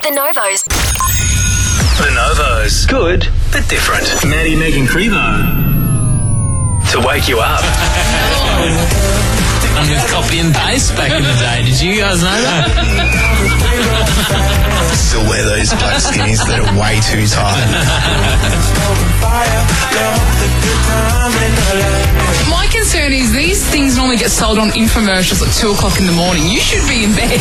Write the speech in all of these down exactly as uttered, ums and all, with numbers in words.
The Novos. The Novos. Good, but different. Maddie, Meg and Crevo. To wake you up. I'm with copy and paste back in the day. Did you guys know that? Still wear those black skinnies that are way too tight. My concern is these things normally get sold on infomercials at two o'clock in the morning. You should be in bed.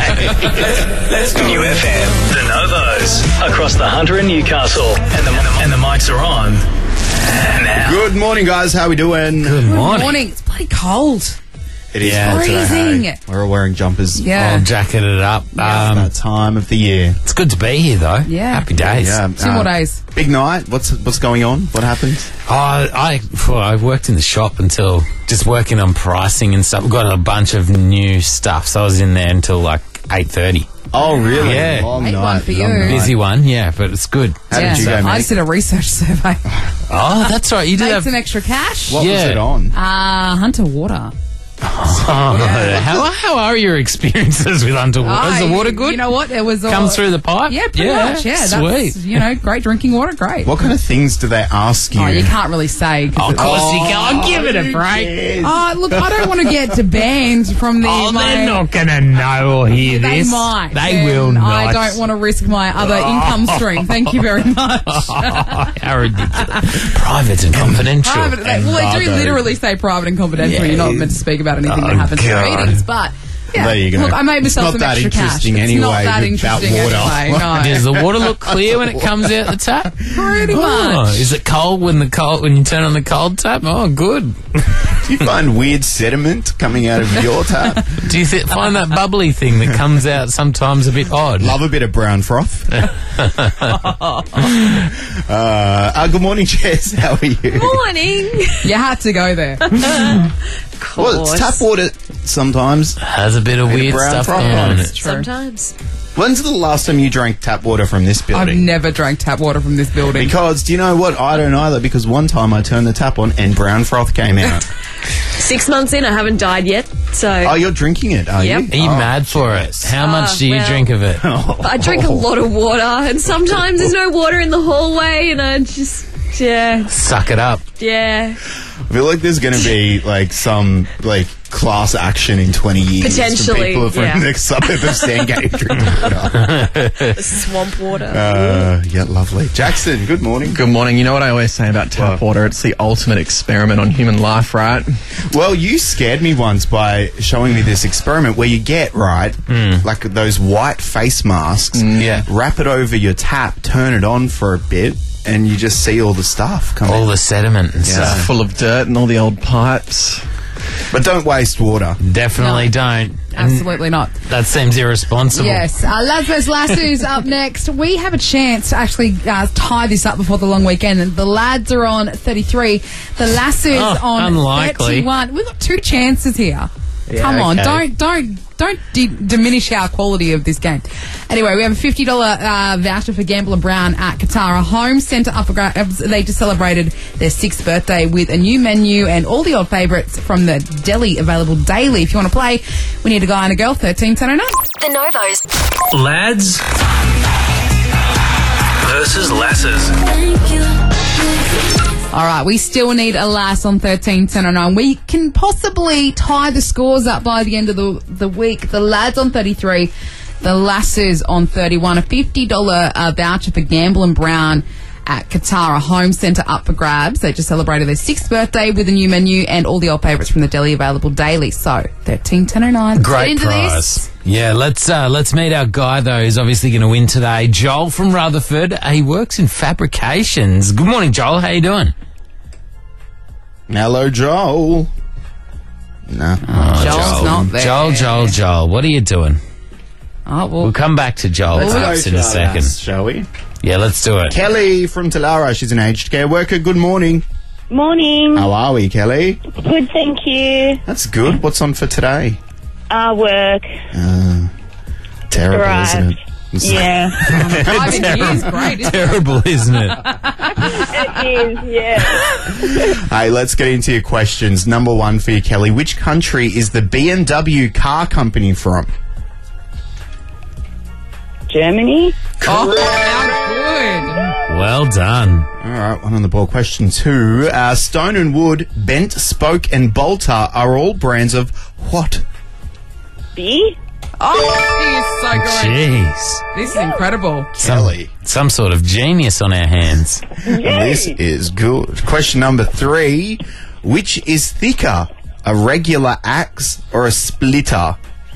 New F M. The Novos. Across the Hunter and Newcastle. And the, and the mics are on. Now. Good morning, guys. How we doing? Good morning. Morning. It's bloody cold. It is Yeah, cold today, freezing. hey? We're all wearing jumpers. Yeah. I'll jacket it up. It's Um, that time of the year. it's good to be here, though. Yeah. Happy days. Yeah. Two uh, more days. Big night. What's what's going on? What happened? Oh, I well, I worked in the shop until just working on pricing and stuff. We've got a bunch of new stuff, so I was in there until like eight thirty. Oh, really? Yeah. Long Late night. one for you. long night. Busy one, yeah, but it's good. How yeah. did you go, I mate? just did a research survey. Oh, that's right. You did Made have. some extra cash. What was Yeah. it on? Uh, Hunter Water. Oh, how how are your experiences with underwater? Is the I- water good? You know what? It was all... Comes through the pipe? Yeah, pretty yeah, much. Yeah, sweet. That's, you know, great drinking water. Great. What kind of things do they ask you? Oh, you can't really say. 'cause Oh, of it's- course you can. I'll give it a who break. cares? Oh, look, I don't want to get to banned from the. Oh, my, they're not going to know or hear They this. might. They and will not. I don't want to risk my other income stream. Thank you very much. How ridiculous. Private and confidential. Private, they, well, they do Embargo. literally say private and confidential. Yeah. You're not meant to speak about anything Oh, that happens God. in meetings, but. Yeah. There you go. Look, I made It's myself not some that extra cash. interesting It's anyway not that about interesting water. anyway. No. Does the water look clear when it comes out the tap? Pretty Oh, much. is it cold when the cold when you turn on the cold tap? Oh, good. Do you find weird sediment coming out of your tap? Do you th- find that bubbly thing that comes out sometimes a bit odd? Love a bit of brown froth. uh, uh, good morning, Jess. How are you? Morning. You had to go there. Well, it's tap water sometimes. Has a bit of Bit of weird brown stuff froth going on on it. it. True. Sometimes. When's the last time you drank tap water from this I've building? never drank tap water from this building. Because, do you know what? I don't either, because one time I turned the tap on and brown froth came out. Six months in, I haven't died yet. So Oh, you're drinking it, are Yep. you? Are you Oh, mad for it? Jess. How much Uh, do you well- drink of it? I drink a lot of water, and sometimes there's no water in the hallway, and I just, yeah, Suck it up. yeah. I feel like there's going to be, like, some, like, class action in twenty years. Potentially, For people from yeah. the suburb of Sandgate drinking water. Swamp water. Uh, yeah, lovely. Jackson, good morning. Good morning. You know what I always say about tap What? water? It's the ultimate experiment on human life, right? Well, you scared me once by showing me this experiment where you get, right, like those white face masks, Yeah. wrap it over your tap, turn it on for a bit, and you just see all the stuff come All out. the sediment and Yeah. stuff. Full of dirt and all the old pipes. But don't waste water. Definitely No. don't. Absolutely not. That seems irresponsible. Yes. Uh, Lads vs. Lassos up next. We have a chance to actually uh, tie this up before the long weekend. And the lads are on thirty-three. The Lassos Oh, on unlikely. thirty-one. We've got two chances here. Come on, okay. don't don't don't di- diminish our quality of this game. Anyway, we have a fifty dollars uh, voucher for Gamble and Brown at Katara Home Centre up for grabs. They just celebrated their sixth birthday with a new menu and all the old favourites from the deli available daily. If you want to play, we need a guy and a girl. thirteen ten oh nine. The Novos. Lads versus lasses. All right, we still need a lass on thirteen ten oh nine. We can possibly tie the scores up by the end of the, the week. The lads on thirty-three, the lasses on thirty-one. A fifty dollars uh, voucher for Gamble and Brown at Katara Home Centre up for grabs. They just celebrated their sixth birthday with a new menu and all the old favourites from the deli available daily. So, thirteen ten oh nine. Great Get into prize. this. Yeah, let's uh, let's meet our guy though. Who's obviously going to win today. Joel from Rutherford. He works in fabrications. Good morning, Joel. How you doing? Hello, Joel. No. Oh, Joel's not there. Joel, Joel, Joel. What are you doing? Oh, well, We'll come back to Joel Let's perhaps go in a to our second. lass, shall we? Yeah, let's do it. Kelly from Talara. She's an aged care worker. Good morning. Morning. How are we, Kelly? Good, thank you. That's good. What's on for today? Uh, work. Uh, terrible, Right. isn't it? Yeah. driving is great, isn't it? Terrible, isn't it? It is, yeah. Hey, let's get into your questions. Number one for you, Kelly. Which country is the B M W car company from? Germany. Oh, how good. Well done. All right, one on the ball. Question two. Uh, Stone and Wood, Bent, Spoke, and Bolter are all brands of what? Beer. Oh, he is so good. Jeez. This is incredible. Kelly. Some sort of genius on our hands. This is good. Question number three. Which is thicker, a regular axe or a splitter?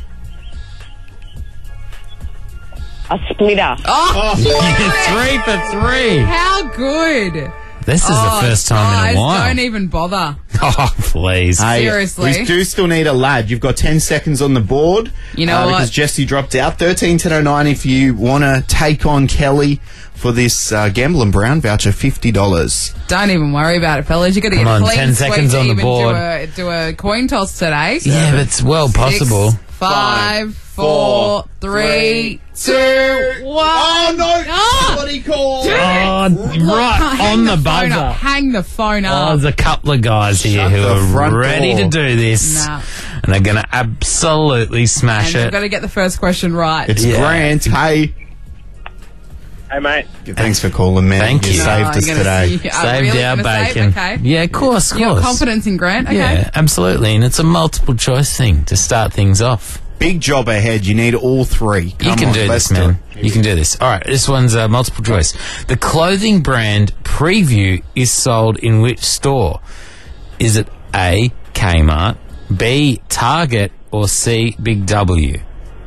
A splitter. Oh, Three for three. how good. This is oh, the first time guys, in a while. Don't even bother. Oh, please. Hey, Seriously. we do still need a lad. You've got ten seconds on the board. You know uh, what? Because Jesse dropped out. thirteen ten oh nine if you want to take on Kelly for this uh, Gamble and Brown voucher, fifty dollars. Don't even worry about it, fellas. You got to Come get on, a clean ten sweep seconds to on the even board. Do a, do a coin toss today. Yeah, but it's well possible. Six, five, four, three, two, one. Oh, no! Ah! Somebody called! Oh, Look, right hang on the phone buzzer. up. Hang the phone Oh, up. there's a couple of guys here Shut who the are front ready door. to do this. Nah. And they're going to absolutely smash and you've it. got to get the first question right. It's Yeah. Grant. Hey. Hey, mate. Thanks for calling, man. Thank you. saved Oh, us you're gonna today. see- uh, Saved really our gonna save? bacon. Okay. Yeah, of course, of You got course. confidence in Grant? Okay. Yeah, absolutely. And it's a multiple choice thing to start things off. Big job ahead. You need all three. Come You can on, do let's this, man. it. You can do this. All right, this one's uh, multiple choice. The clothing brand Preview is sold in which store? Is it A, Kmart, B, Target, or C, Big W?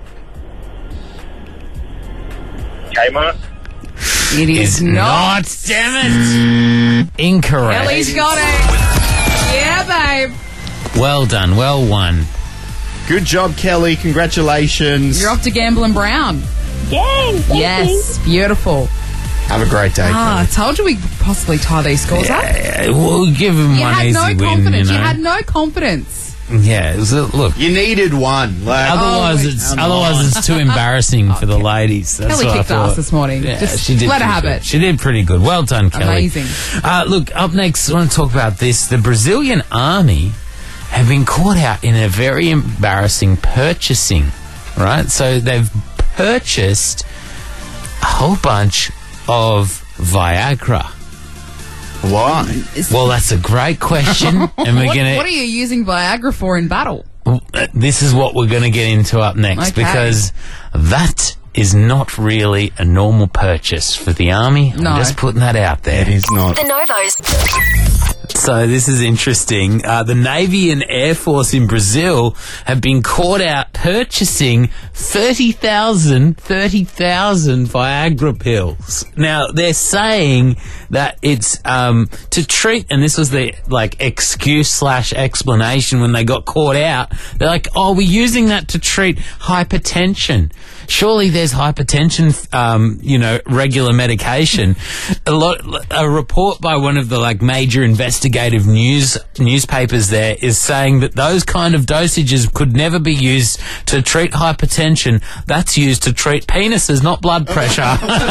Kmart. It is, Is not. not. Damn it. Incorrect. Ellie's got it. Yeah, babe. Well done. Well won. Good job, Kelly. Congratulations. You're off to Gamble and Brown. Yay. thank Yes. Beautiful. Have a great day, Ah, I Kelly. told you we could possibly tie these scores up. Yeah, we'll give him You one had easy no win. confidence. You, You, know? had no confidence. Yeah, it was a, look. You needed one. Like, Otherwise, Oh, it's come otherwise on. it's too embarrassing for the ladies. That's Kelly what I kicked thought. ass this morning. Yeah, Just she did let her pretty have good. it. She did pretty good. Well done, Kelly. Amazing. Uh, look, up next, I want to talk about this. The Brazilian army have been caught out in a very embarrassing purchasing, right? So they've purchased a whole bunch of Viagra. Why? Well, that's a great question, and we're What, gonna. what are you using Viagra for in battle? This is what we're going to get into up next, Okay. because that is not really a normal purchase for the army. No. I'm just putting that out there. It is not. The Novos. So this is interesting. Uh, the Navy and Air Force in Brazil have been caught out purchasing thirty thousand, thirty thousand Viagra pills. Now, they're saying that it's um, to treat, and this was the like excuse slash explanation when they got caught out. They're like, oh, we're using that to treat hypertension. Surely there's hypertension, um, you know, regular medication. A lot, a report by one of the like major investigative news newspapers there is saying that those kind of dosages could never be used to treat hypertension. That's used to treat penises, not blood pressure.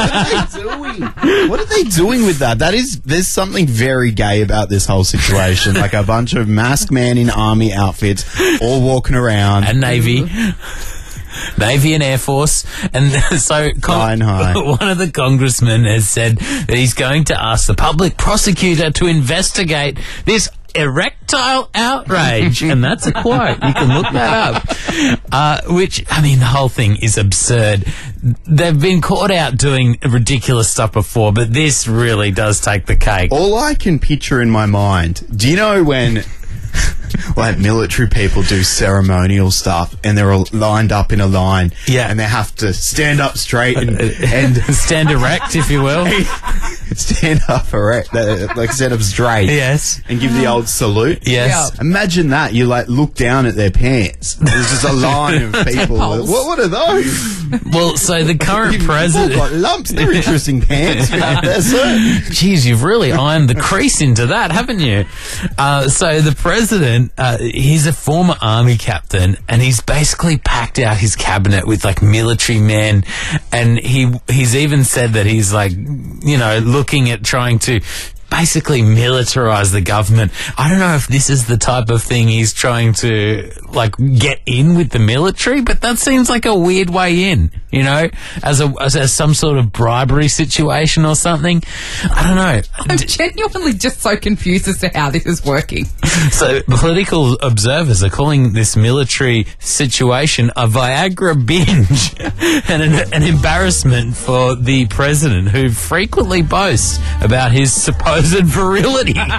What are they doing with that? That is, there's something very gay about this whole situation. Like a bunch of masked men in army outfits all walking around. And Navy. Navy and Air Force. And so Flying high. one of the congressmen has said that he's going to ask the public prosecutor to investigate this erectile outrage. And that's a quote. You can look that up. Uh, which, I mean, the whole thing is absurd. They've been caught out doing ridiculous stuff before, but this really does take the cake. All I can picture in my mind, do you know when like military people do ceremonial stuff and they're all lined up in a line, Yeah. and they have to stand up straight and, and Stand erect, if you will. stand up erect, uh, like stand up straight, Yes. and give the old salute. Yes. Yeah. Imagine that. You like look down at their pants. There's just a line of people. Temples. What, what are those? Well, so the current You've all president... got lumps. They're interesting pants out there, sir. Geez, you've really ironed the crease into that, haven't you? Uh, so the president, uh, he's a former army captain, and he's basically packed out his cabinet with like military men, and he he's even said that he's like, you know, looking at trying to basically militarize the government. I don't know if this is the type of thing he's trying to, like, get in with the military, but that seems like a weird way in, you know, as a as, as some sort of bribery situation or something. I don't know. I'm genuinely just so confused as to how this is working. So political observers are calling this military situation a Viagra binge and an, an embarrassment for the president, who frequently boasts about his supposed virility. Oh,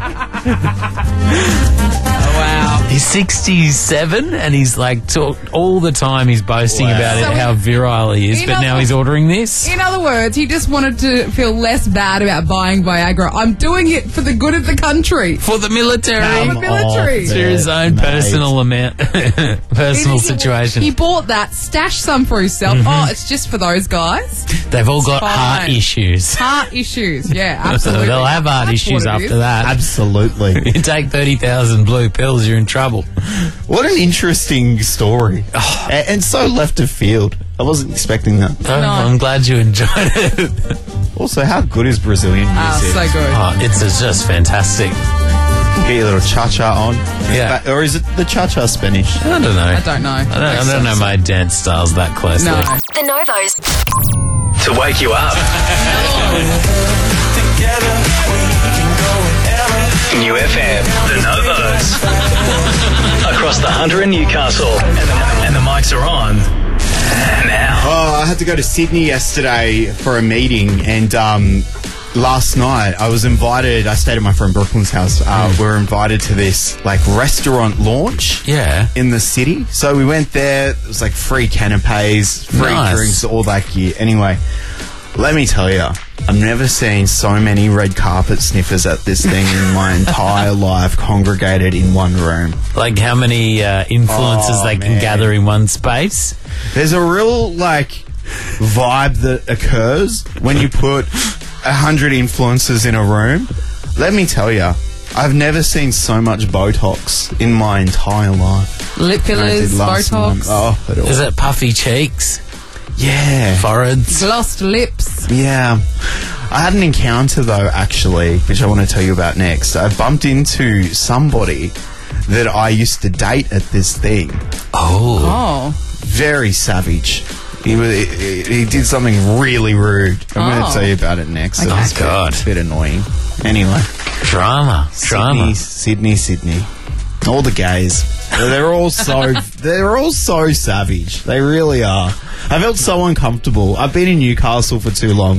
wow. He's sixty-seven and he's like talk, all the time he's boasting Wow. about So it, he- how virile he is, in but now other- he's ordering this. In other words, he just wanted to feel less bad about buying Viagra. I'm doing it for the good of the country. For the military. For the military. off To his it, own mate. personal amount, personal He- situation. He bought that, stashed some for himself. Oh, it's just for those guys. They've all got fine. heart issues. Heart issues. Yeah, absolutely. They'll have heart That's issues what it after is. that. Absolutely. You take thirty thousand blue pills, you're in trouble. What an interesting story. Oh. A- and so left of field. I wasn't expecting that. Oh, I'm glad you enjoyed it. Also, how good is Brazilian music? Ah, so good. Oh, it's it's just fantastic. Get your little cha-cha on. Yeah. Ba- or is it the cha-cha Spanish? I don't know. I don't know. I don't, I don't know my dance styles that closely. No. The Novos. To wake you up. New F M, The Novos. Across the Hunter in Newcastle. And the, and the mics are on. Now. Oh, I had to go to Sydney yesterday for a meeting, and um, last night I was invited. I stayed at my friend Brooklyn's house. Uh, we were invited to this like restaurant launch. Yeah. In the city. So we went there. It was like free canapes, free Nice. drinks, all that gear. Anyway, let me tell you, I've never seen so many red carpet sniffers at this thing in my entire life congregated in one room. Like how many uh, influences Oh, they can man. gather in one space. There's a real, like, vibe that occurs when you put a hundred influencers in a room. Let me tell you, I've never seen so much Botox in my entire life. Lip than I did fillers, last Botox, night. Oh, it all- Is it puffy cheeks, yeah. foreheads? glossed lips. Yeah. I had an encounter, though, actually, which I want to tell you about next. I bumped into somebody that I used to date at this thing. Oh. Oh. Very savage. He, was, he, he did something really rude. I'm going Oh. to tell you about it next. Okay. It was a bit- God. bit annoying. Anyway, Drama. Drama. Sydney, Sydney, Sydney. All the gays. They're all so they're all so savage. They really are. I felt so uncomfortable. I've been in Newcastle for too long.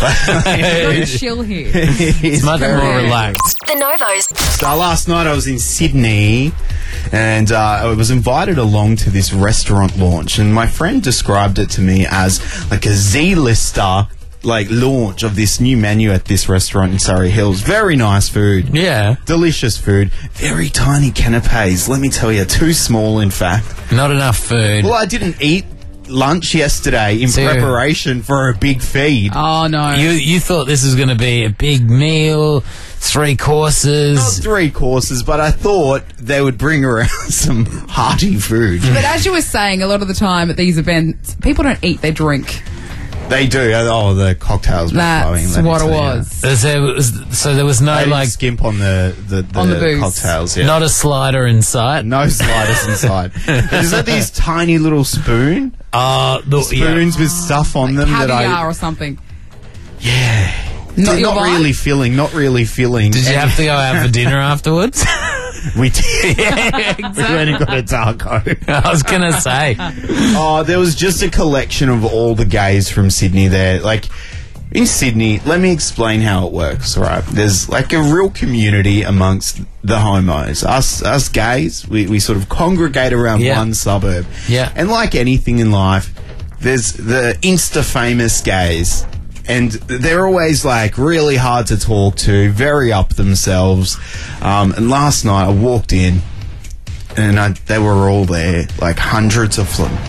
Very chill here. it's Much very- more relaxed. The Novos. So last night I was in Sydney, and uh, I was invited along to this restaurant launch, and my friend described it to me as like a Z-lister like launch of this new menu at this restaurant in Surrey Hills. Very nice food. Yeah. Delicious food. Very tiny canapes. Let me tell you, too small in fact. Not enough food. Well, I didn't eat lunch yesterday in So- preparation for a big feed. Oh, no. You you thought this was going to be a big meal, three Not courses. three courses, but I thought they would bring around some hearty food. But as you were saying, a lot of the time at these events, people don't eat, they drink. They do. Oh, the cocktails were flowing. That's let me what it tell you. was. Was there, was, so there was no They didn't like skimp on the the, the, On the booze. cocktails. Yeah. not a slider in sight. no sliders inside. Is that these tiny little spoon Uh, the, yeah. spoons with stuff on them that Caviar I or something. yeah. Not Not, your vibe? really filling. Not really filling. Did you And have to go out for dinner afterwards? we did. We went and got a taco. I was gonna say. Oh, there was just a collection of all the gays from Sydney there. Like, in Sydney, let me explain how it works, right? There's like a real community amongst the homos. Us us gays, we, we sort of congregate around Yeah. one suburb. Yeah. And like anything in life, there's the Insta-famous gays. And they're always like really hard to talk to, very up themselves. Um, and last night I walked in, and I, they were all there, like hundreds of them.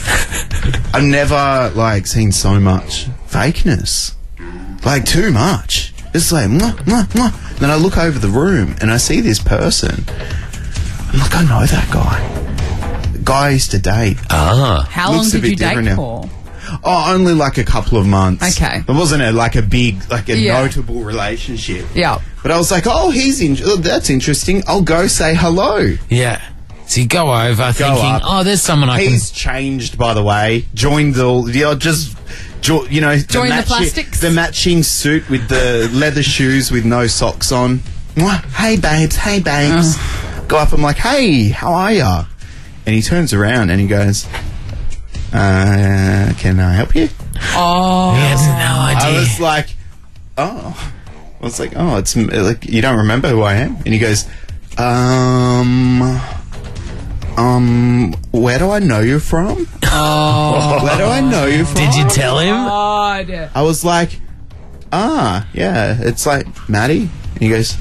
I've never like seen so much fakeness, like too much. It's like mwah, mwah, mwah. Then I look over the room and I see this person. I'm like, I know that guy. The guy I used to date. Ah. How long Looks a did bit you date different now. for? Oh, only like a couple of months. Okay. It wasn't a, like a big, like a Yeah. notable relationship. Yeah. But I was like, oh, he's in. Oh, that's interesting. I'll go say hello. Yeah. So you go over thinking, up. oh, there's someone I can... He's changed, by the way. Joined the, you know, just, jo- you know, Join the matchi- plastics. the matching suit with the leather shoes with no socks on. Mwah. Hey, babes. Hey, babes. Go up. I'm like, hey, how are ya? And he turns around and he goes, uh, can I help you? Oh. He has no idea. I was like, oh. I was like, oh, it's like, you don't remember who I am? And he goes, um, um, where do I know you from? Oh. Where do I know you from? Did you tell him? God. I was like, ah, yeah, it's like, Maddie. And he goes,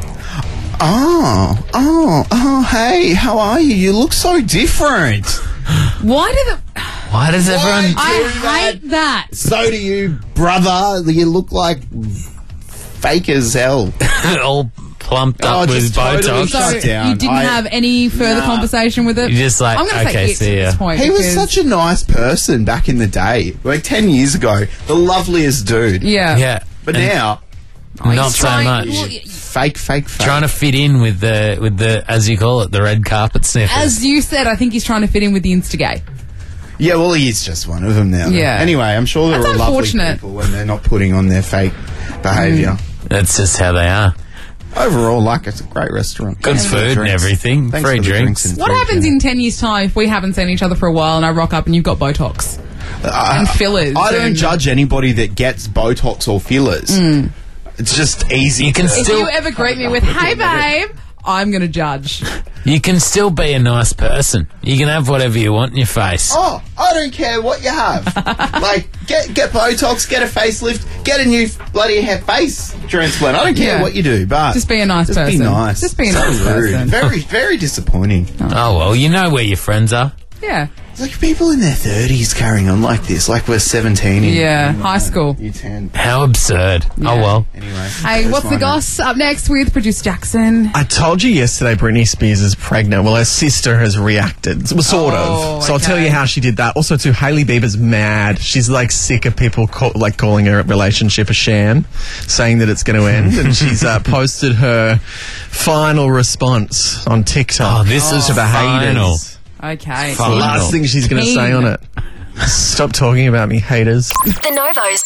oh, oh, oh, hey, how are you? You look so different. Why do the... Why does everyone... I hate that. So do you, brother. You look like fake as hell. all plumped Oh, up with just totally Botox? shut So down. you didn't I- have any further Nah. conversation with it? You're just like, I'm gonna okay, say it see at ya. this point. He was because- such a nice person back in the day, like ten years ago. The loveliest dude. Yeah. Yeah. But And now, not he's so trying- much. well, fake, fake, fake. Trying to fit in with the, with the, as you call it, the red carpet sniffers. As you said, I think he's trying to fit in with the Instagay. Yeah, well, he's just one of them now. Yeah. Anyway, I'm sure there That's are lovely unfortunate. people when they're not putting on their fake behaviour. That's just how they are. Overall, like, it's a great restaurant. Good Thanks for the food and drinks. everything. Thanks Free for the drinks. and What free happens dinner. in ten years' time if we haven't seen each other for a while and I rock up and you've got Botox and fillers? I don't and- judge anybody that gets Botox or fillers. It's just easy. You can to- If still- you ever greet me with, hey, babe, I'm going to judge. You can still be a nice person. You can have whatever you want in your face. Oh, I don't care what you have. Like, get get Botox, get a facelift, get a new bloody head face transplant. I don't care Yeah. what you do, but Just be a nice just person. be nice. Just be a So nice rude. person. Very, very disappointing. Oh, well, you know where your friends are. Yeah. It's like people in their thirties carrying on like this, like we're seventeen. In, Yeah, in, high school. Year ten. How absurd. Oh, well. Anyway. Hey, that's what's the mine. goss? Up next with producer Jackson. I told you yesterday Britney Spears is pregnant. Well, her sister has reacted. Well, sort Oh, of. So I'll tell okay. you how she did that. Also, too, Hailey Bieber's mad. She's like sick of people call, like calling her relationship a sham, saying that it's going to end. And she's uh, posted her final response on TikTok. Oh, this is to the final. haters. Okay. The last thing she's going to say on it. Stop talking about me, haters. The Novos.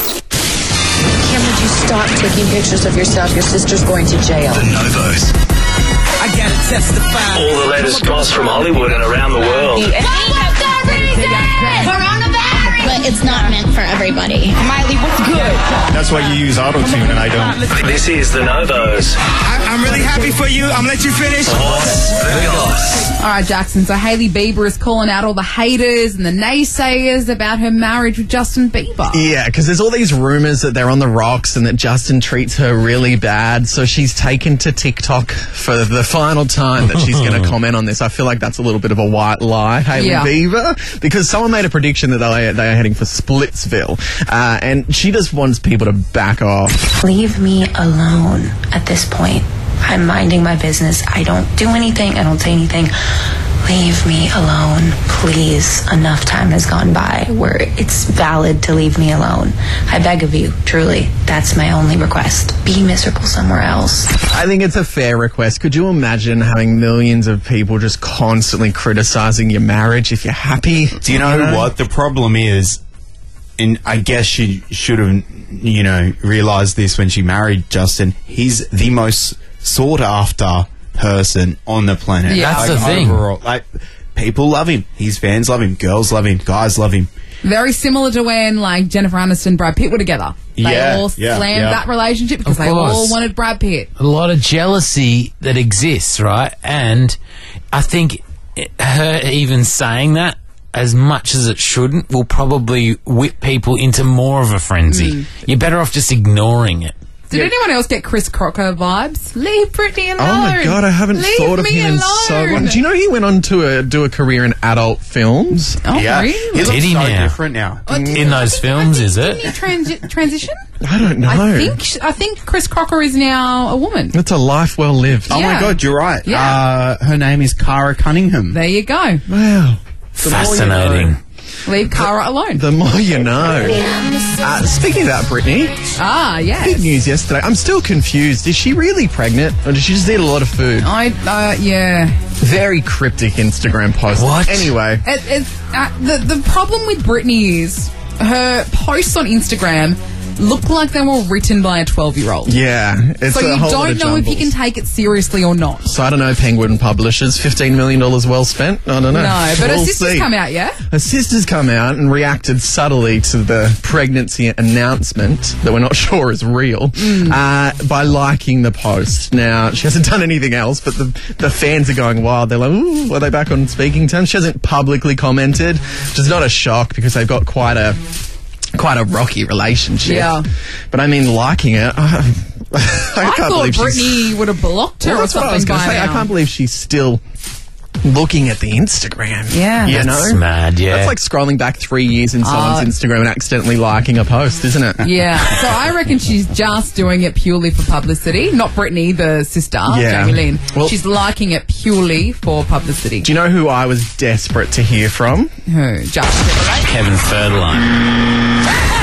Kim, would you stop taking pictures of yourself? Your sister's going to jail. The Novos. I gotta testify. All the latest goss from Hollywood and around the world. But it's not meant for everybody. Miley, what's good? That's why you use auto-tune and I don't. This is The Novos. I, I'm really happy for you. I'm gonna let you finish. What's the goss? All right, Jackson. So Hailey Bieber is calling out all the haters and the naysayers about her marriage with Justin Bieber. Yeah, because there's all these rumors that they're on the rocks and that Justin treats her really bad. So she's taken to TikTok for the final time that she's going to comment on this. I feel like that's a little bit of a white lie, Hailey Yeah. Bieber, because someone made a prediction that they they are heading for Splitsville, uh, and she just wants people to back off. Leave me alone at this point. I'm minding my business. I don't do anything. I don't say anything. Leave me alone, please. Enough time has gone by where it's valid to leave me alone. I beg of you, truly. That's my only request. Be miserable somewhere else. I think it's a fair request. Could you imagine having millions of people just constantly criticizing your marriage if you're happy? Do you know what the problem is? And I guess she should have, you know, realized this when she married Justin. He's the most sought after person on the planet. Yeah. That's Like, the thing. overall, like, people love him. His fans love him. Girls love him. Guys love him. Very similar to when, like, Jennifer Aniston and Brad Pitt were together. They Yeah, all yeah, slammed yeah. that relationship because Of they course. all wanted Brad Pitt. A lot of jealousy that exists, right? And I think it- her even saying that, as much as it shouldn't, will probably whip people into more of a frenzy. You're better off just ignoring it. Did anyone else get Chris Crocker vibes? Leave Britney alone. Oh my god, I haven't Leave thought of me him in alone. so long. Do you know he went on to a, do a career in adult films? Oh, Yeah. really? He looks Did he so now? different now. Oh, did- In those I think- films, I think- is it? Didn't he transi- transition? I don't know. I think sh- I think Chris Crocker is now a woman. It's a life well lived. Oh Yeah. my god, you're right. Yeah. Uh, her name is Cara Cunningham. There you go. Wow. Fascinating. Leave Cara alone. The more you know. Uh, speaking about Brittany, Ah, yes. big news yesterday. I'm still confused. Is she really pregnant, or does she just eat a lot of food? I, uh, yeah. Very cryptic Instagram post. What? Anyway, It, it's, uh, the, the problem with Britney is her posts on Instagram look like they were written by a twelve-year-old. yeah, it's So a you whole lot don't of know if you can jumbles. take it seriously or not. So I don't know, Penguin Publishers, fifteen million dollars well spent? I don't know. No, but her We'll sister's see. come out, yeah? Her sister's come out and reacted subtly to the pregnancy announcement that we're not sure is real uh, by liking the post. Now, she hasn't done anything else, but the, the fans are going wild. They're like, ooh, are they back on speaking terms? She hasn't publicly commented, which is not a shock because they've got quite a quite a rocky relationship. Yeah. But I mean, liking it, I, I I, can't thought believe she's... Britney would have blocked her Well, or that's what I was something going to by say. now. I can't believe she's still looking at the Instagram. Yeah. You That's know? mad, yeah. That's like scrolling back three years in someone's Uh, Instagram and accidentally liking a post, isn't it? Yeah, so I reckon she's just doing it purely for publicity. Not Britney, the sister, Yeah. Jamie Lynn. Well- she's liking it purely for publicity. Do you know who I was desperate to hear from? Who? Just Kevin Federline.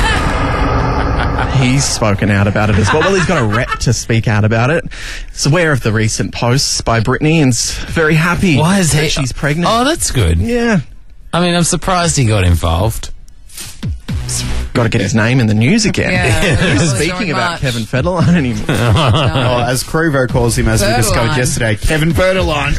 He's spoken out about it as well. Well, he's got a rep to speak out about it. He's aware of the recent posts by Britney and's very happy Why is that he? she's pregnant. Oh, that's good. Yeah. I mean, I'm surprised he got involved. Got to get his name in the news again. Yeah, really Speaking doing about much. Kevin Federline anymore. Oh, as Cruvo calls him, as we discovered Federline. yesterday, Kevin Federline.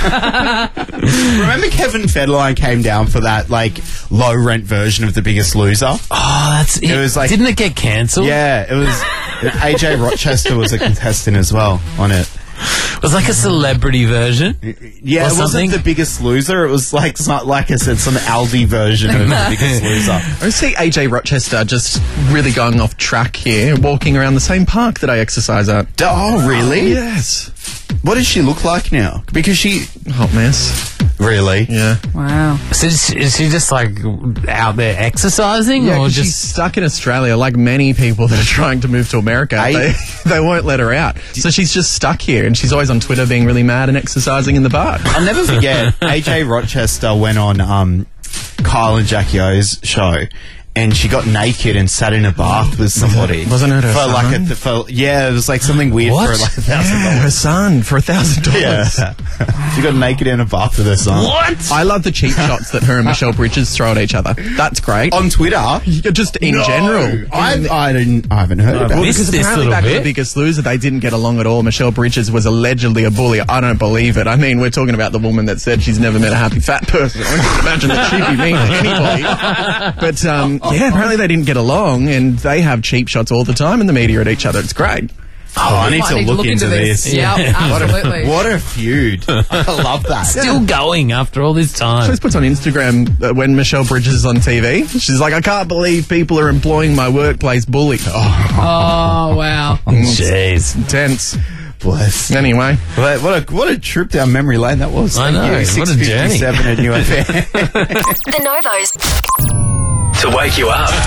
Remember Kevin Federline came down for that, like, low-rent version of The Biggest Loser? Oh, that's It was like- Didn't it get cancelled? Yeah, it was... A J Rochester was a contestant as well on it. It was like a celebrity version. Yeah, Or it wasn't something? The Biggest Loser. It was like, it's not like I said, some Aldi version of The Biggest Loser. I see A J Rochester just really going off track here, walking around the same park that I exercise at. Oh, really? Yes. What does she look like now? Because she... Hot mess. Really? Yeah. wow. So is she, is she just like out there exercising, Yeah, or 'cause just? she's stuck in Australia, like many people that are trying to move to America. I- They, they won't let her out. So she's just stuck here, and she's always on Twitter being really mad and exercising in the park. I'll never forget, A J Rochester went on um, Kyle and Jackie O's show, and she got naked and sat in a bath with somebody. Wasn't it her for like son? a for yeah, it was like something weird What? for like a thousand Yeah, her dollars. son for a thousand dollars. Yeah, she got naked in a bath with her son. What? I love the cheap shots that her and Michelle Bridges throw at each other. That's great. On Twitter, Just in No, general. I, I didn't. I haven't heard about Well, it. Missed because this apparently little back at bit. The Biggest Loser, they didn't get along at all. Michelle Bridges was allegedly a bully. I don't believe it. I mean, we're talking about the woman that said she's never met a happy fat person. I can't imagine that she'd be mean to anybody. But um, yeah, apparently they didn't get along, and they have cheap shots all the time in the media at each other. It's great. Oh, I need Might to need look, into this. Yeah, What absolutely. a, what a feud! I love that. Still going after all this She time. always puts on Instagram uh, when Michelle Bridges is on T V. She's like, I can't believe people are employing my workplace bully. Oh, Oh, wow. Jeez. intense. Bless. Anyway, What what a what a trip down memory lane that was. I Thank know, you. what a journey. six fifty-seven at New F M. The Novos. To wake you up.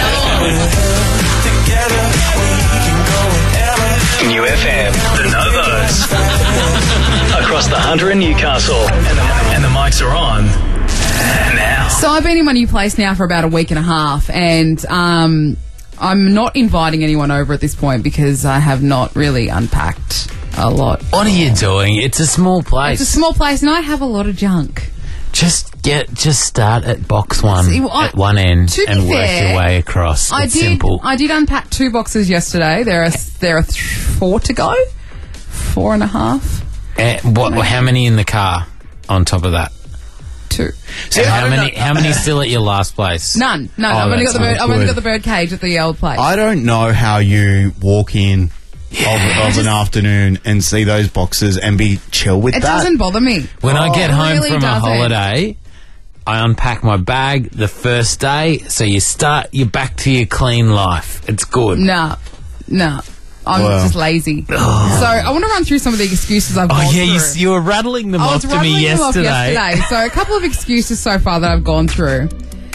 New F M, the Novos. Across the Hunter and Newcastle. And the, and the mics are on now. So I've been in my new place now for about a week and a half, and um, I'm not inviting anyone over at this point because I have not really unpacked a lot. What are you doing? It's a small place. It's a small place, and I have a lot of junk. Just get, just start at box one See, well, I- at one end to be and work fair, your way across. I It's did. simple. I did unpack two boxes yesterday. There are there are th- four to go, four and a half, Eh, what? How many in the car? On top of that, two. so Yeah, I how don't many? know. How many still at your last place? None. None. Oh, I've only got that's the bird. not I've only good. got the bird cage at the old place. I don't know how you walk in Yeah, of, of an afternoon and see those boxes and be chill with it that. doesn't bother me. When I get It home really from doesn't. a holiday, I unpack my bag the first day, so you start, you're back to your clean life. It's good. Nah, nah. I'm Wow. just lazy. So I want to run through some of the excuses I've Oh gone yeah, you, through. you were rattling them I off was to rattling me them off yesterday. yesterday. So a couple of excuses so far that I've gone through.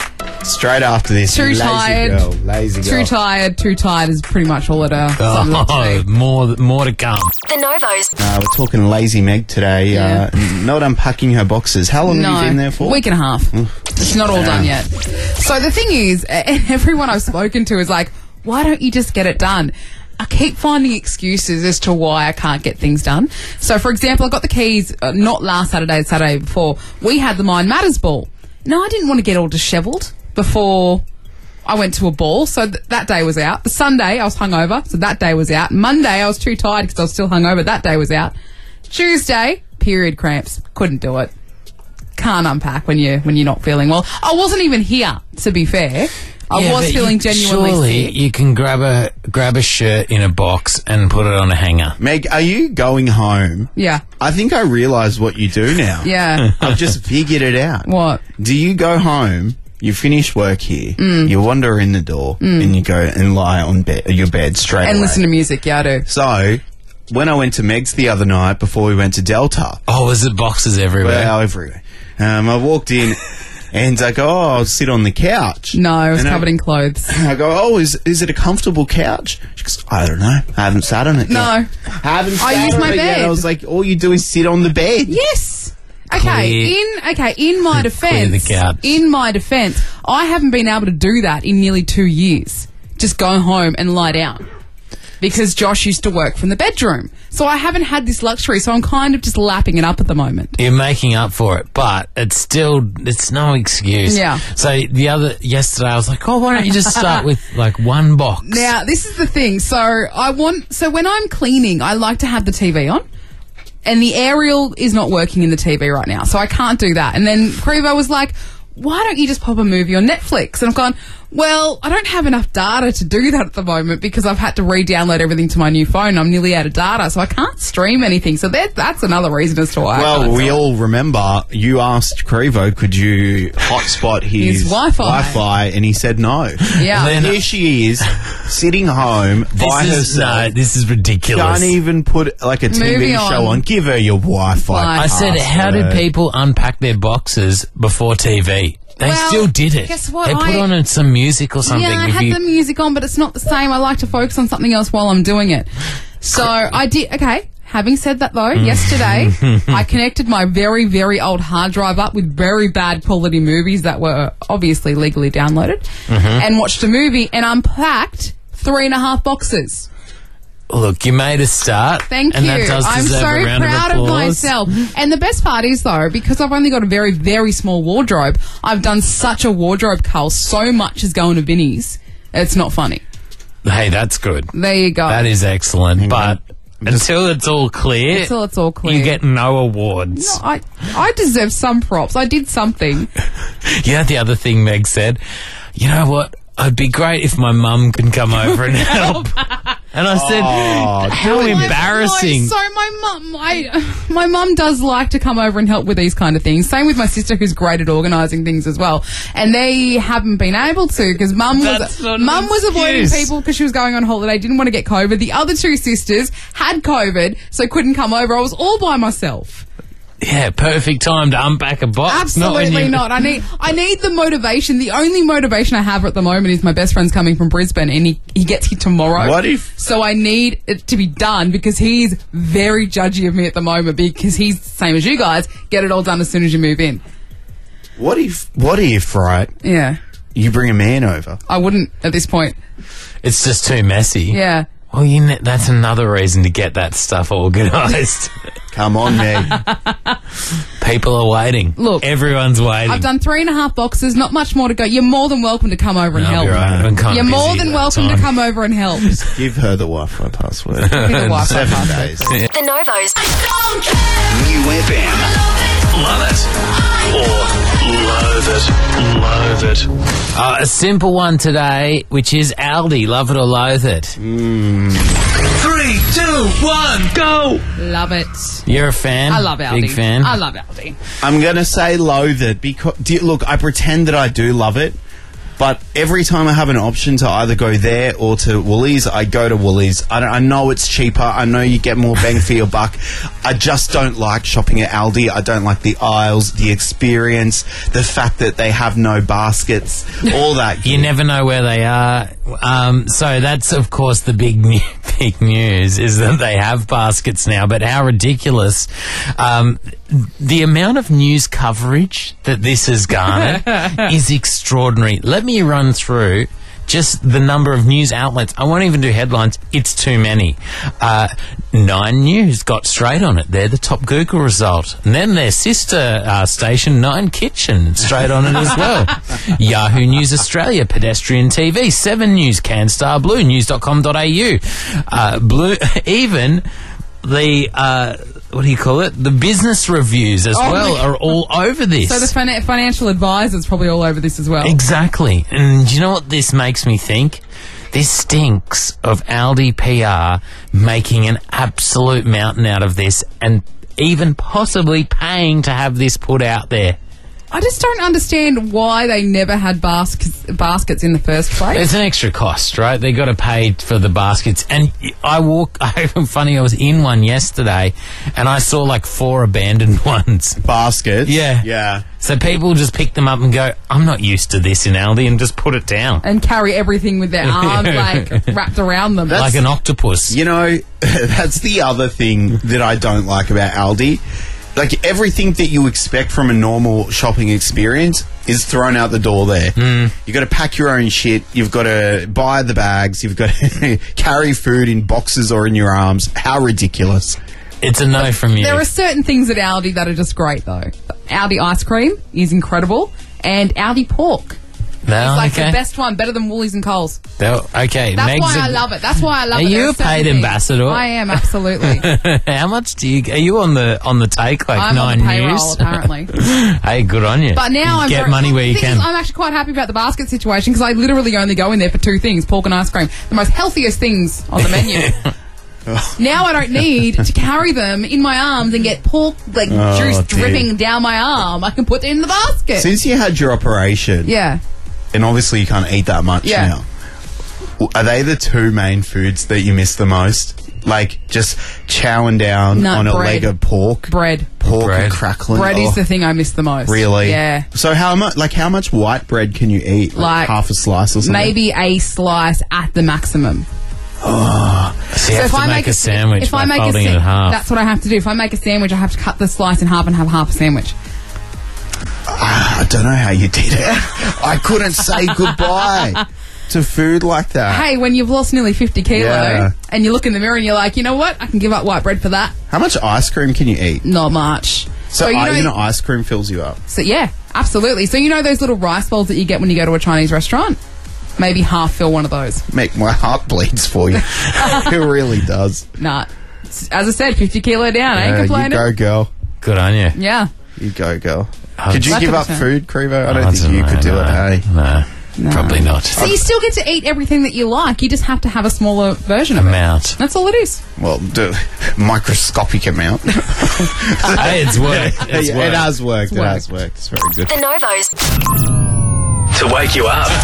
Straight after this, Too lazy tired. girl, lazy Too girl. tired, too tired is pretty much all it uh, sums up to Oh, be. more, more to come. The Novos. Uh, we're talking lazy Meg today. Yeah. Uh, not unpacking her boxes. How long No, have you been there for? week and a half. It's not all done yet. So the thing is, and everyone I've spoken to is like, why don't you just get it done? I keep finding excuses as to why I can't get things done. So, for example, I got the keys uh, not last Saturday, the Saturday before. We had the Mind Matters ball. No, I didn't want to get all dishevelled before I went to a ball, so th- that day was out. The Sunday, I was hungover, so that day was out. Monday, I was too tired because I was still hungover. That day was out. Tuesday, period cramps. Couldn't do it. Can't unpack when you when you're not feeling well. I wasn't even here, to be fair. I Yeah, was but feeling you, genuinely surely sick. you can grab a grab a shirt in a box and put it on a hanger. Meg, are you going home? Yeah. I think I realise what you do now. Yeah. I've just figured it out. What? Do you go home, you finish work here, Mm. you wander in the door, and you go and lie on bed, your bed straight And away? listen to music, yeah, I do. So, when I went to Meg's the other night before we went to Delta, Oh, was it boxes everywhere? well, everywhere, um, I walked in and I go, oh, I'll sit on the couch. No, I was And I- covered in clothes. I go, oh, is is it a comfortable couch? She goes, I don't know. I haven't sat on it No. yet. I haven't sat I use on my it yet. bed. I was like, all you do is sit on the bed. Yes. Okay, Clear- in okay, in my Clear the defense, couch. in my defense, I haven't been able to do that in nearly two years. Just go home and lie down. Because Josh used to work from the bedroom. So I haven't had this luxury, so I'm kind of just lapping it up at the moment. You're making up for it, but it's still it's no excuse. Yeah. So the other yesterday, I was like, oh, why don't you just start with like one box? Now, this is the thing. So I want so when I'm cleaning, I like to have the T V on. And the aerial is not working in the T V right now, so I can't do that. And then Crevo was like, why don't you just pop a movie on Netflix? And I've gone, well, I don't have enough data to do that at the moment because I've had to re-download everything to my new phone. I'm nearly out of data, so I can't stream anything. So that, that's another reason as to why I Well, can't we do it. all remember you asked Crevo, could you hotspot his, His Wi-Fi. Wi-Fi, and he said no. Yeah. And here she is, sitting home by This is, herself. no, this is ridiculous. Can't even put like a T V Moving show on. on. Give her your Wi-Fi. Like- I said, how did password. people unpack their boxes before T V? They Well, still did it. guess what? They put I- on some music or something. Yeah, I if had you- the music on, but it's not the same. I like to focus on something else while I'm doing it. So I did, okay. Having said that though, yesterday I connected my very, very old hard drive up with very bad quality movies that were obviously legally downloaded and watched a movie and unpacked three and a half boxes. Look, you made a start. Thank and you. That does I'm deserve so a round proud of, of, applause. myself. And the best part is, though, because I've only got a very, very small wardrobe, I've done such a wardrobe cull. So much is going to Vinnie's. It's not funny. Hey, that's good. There you go. That is excellent. But until it's all clear, Until it's all clear. you get no awards. No, I, I deserve some props. I did something. You know the other thing Meg said? You know what? It'd be great if my mum can come over and help. And I said, Oh, how do it. embarrassing. No, so my mum, my my mum does like to come over and help with these kind of things. Same with my sister, who's great at organising things as well. And they haven't been able to because mum That's was not an mum was avoiding excuse. people because she was going on holiday, didn't want to get COVID. The other two sisters had COVID, so couldn't come over. I was all by myself. Yeah, perfect time to unpack a box. not when Absolutely you- not. I need I need the motivation. The only motivation I have at the moment is my best friend's coming from Brisbane and he, he gets here tomorrow. What if- So I need it to be done because he's very judgy of me at the moment because he's the same as you guys. Get it all done as soon as you move in. What if, what if, right, Yeah. you bring a man over? I wouldn't at this point. It's just too messy. Yeah. Well, you ne- that's another reason to get that stuff organised. Come on, Meg. People are waiting. Look, everyone's waiting. I've done three and a half boxes, not much more to go. You're more than welcome to come over and I'll help. be right. I'm kinda You're more busy than that welcome time. to come over and help. Give her the Wi-Fi password. Give me the Wi-Fi Seven password, days. please. The Novos. New F M. Love it. Or loathe it. Loathe it. Uh, a simple one today, which is Aldi. Love it or loathe it. Three, two, one, go. Love it. You're a fan? I love Aldi. Big fan? I love Aldi. I'm going to say loathe it because, do you- look, I pretend that I do love it, But every time I have an option to either go there or to Woolies, I go to Woolies. I, don't, I know it's cheaper. I know you get more bang for your buck. I just don't like shopping at Aldi. I don't like the aisles, the experience, the fact that they have no baskets, all that. You never know where they are. Um, so that's, of course, the big new, big news is that they have baskets now. But how ridiculous. Um, the amount of news coverage that this has garnered is extraordinary. Let me run through just the number of news outlets. I won't even do headlines. It's too many. Uh, Nine News got straight on it. They're the top Google result. And then their sister uh, station, Nine Kitchen, straight on it as well. Yahoo News Australia, Pedestrian T V, Seven News, CanStar Blue, news dot com dot a u. Uh, Blue, even the... Uh, what do you call it? The business reviews as Oh, well my- are all over this. So the fin- financial advisor's probably all over this as well. Exactly. And do you know what this makes me think? This stinks of Aldi P R making an absolute mountain out of this and even possibly paying to have this put out there. I just don't understand why they never had baskets, baskets in the first place. It's an extra cost, right? They got to pay for the baskets. And I walk, funny, I was in one yesterday and I saw like four abandoned ones. Baskets? Yeah. Yeah. So people just pick them up and go, I'm not used to this in Aldi, and just put it down. And carry everything with their arms like wrapped around them. Like an octopus. You know, that's the other thing that I don't like about Aldi. Like, everything that you expect from a normal shopping experience is thrown out the door there. Mm. You've got to pack your own shit. You've got to buy the bags. You've got to carry food in boxes or in your arms. How ridiculous. It's a no from you. There are certain things at Aldi that are just great, though. Aldi ice cream is incredible, and Aldi pork. No, It's like okay. the best one, better than Woolies and Coles. They'll- okay. That's Meg's why a- I love it. That's why I love Are it. There you a certain paid things. ambassador? I am, absolutely. How much do you? Are you on the on the take like I'm Nine on the payroll, News? apparently. Hey, good on you. But now I'm get very- money well, where the you thing can. is, I'm actually quite happy about the basket situation because I literally only go in there for two things: pork and ice cream, the most healthiest things on the menu. Now I don't need to carry them in my arms and get pork like Oh, juice dear. dripping down my arm. I can put it in the basket. Since you had your operation, Yeah. and obviously you can't eat that much Yeah. now, w- are they the two main foods that you miss the most? Like, just chowing down No, on a bread. leg of pork? Bread. Pork Bread. and crackling? Bread Oh, is the thing I miss the most. Really? Yeah. So how much, like, how much white bread can you eat? Like, Like, half a slice or something? Maybe a slice at the maximum. Oh, so you have to make, a sandwich if by I make folding a it in half. That's what I have to do. If I make a sandwich, I have to cut the slice in half and have half a sandwich. I don't know how you did it. I couldn't say goodbye to food like that. Hey, when you've lost nearly fifty kilo Yeah. and you look in the mirror and you're like, you know what? I can give up white bread for that. How much ice cream can you eat? Not much. So, you I- know- you know, ice cream fills you up. So yeah, absolutely. So you know those little rice bowls that you get when you go to a Chinese restaurant? Maybe half fill one of those. Make my heart bleeds for you. It really does. Nah. As I said, fifty kilo down. I ain't Yeah, you complaining. go, girl. Good on you. Yeah. You go, girl. Oh, Could you That give took up a turn. food, Crevo? I I don't think don't you could do know, it, no. hey? No, No. probably not. So you still get to eat everything that you like. You just have to have a smaller version of it. Amount. That's all it is. Well, do, microscopic amount. Hey, it's worked. It's it worked. has worked. It's It has worked. It's very good. The Novos. To wake you up.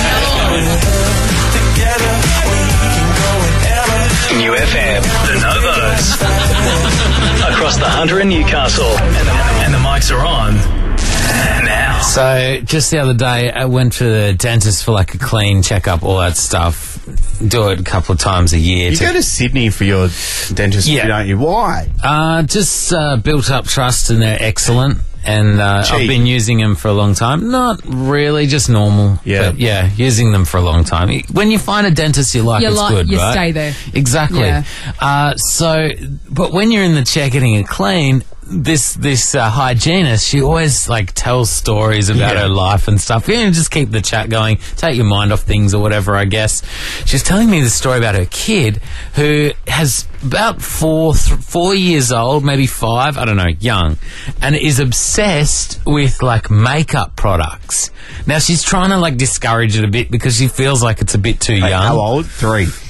New F M, The Novos. Across the Hunter and Newcastle. And the, and the mics are on now. So, just the other day, I went to the dentist for like a clean checkup, all that stuff. Do it a couple of times a year. You to- go to Sydney for your dentistry, Yeah. don't you? Why? Uh, just uh, built up trust, and they're excellent. And uh, I've Cheap. been using them for a long time. Not really, just normal. Yeah. But yeah, using them for a long time. When you find a dentist you like, You it's like- good, you right? stay there. Exactly. Yeah. Uh, so, but when you're in the chair getting it clean, this this uh, hygienist, she always like tells stories about Yeah. her life and stuff. You know, just keep the chat going, take your mind off things or whatever, I guess. She's telling me the story about her kid who has about four th- four years old, maybe five, I don't know, young, and is obsessed with like makeup products. Now she's trying to like discourage it a bit because she feels like it's a bit too Hey, young. how old? Three.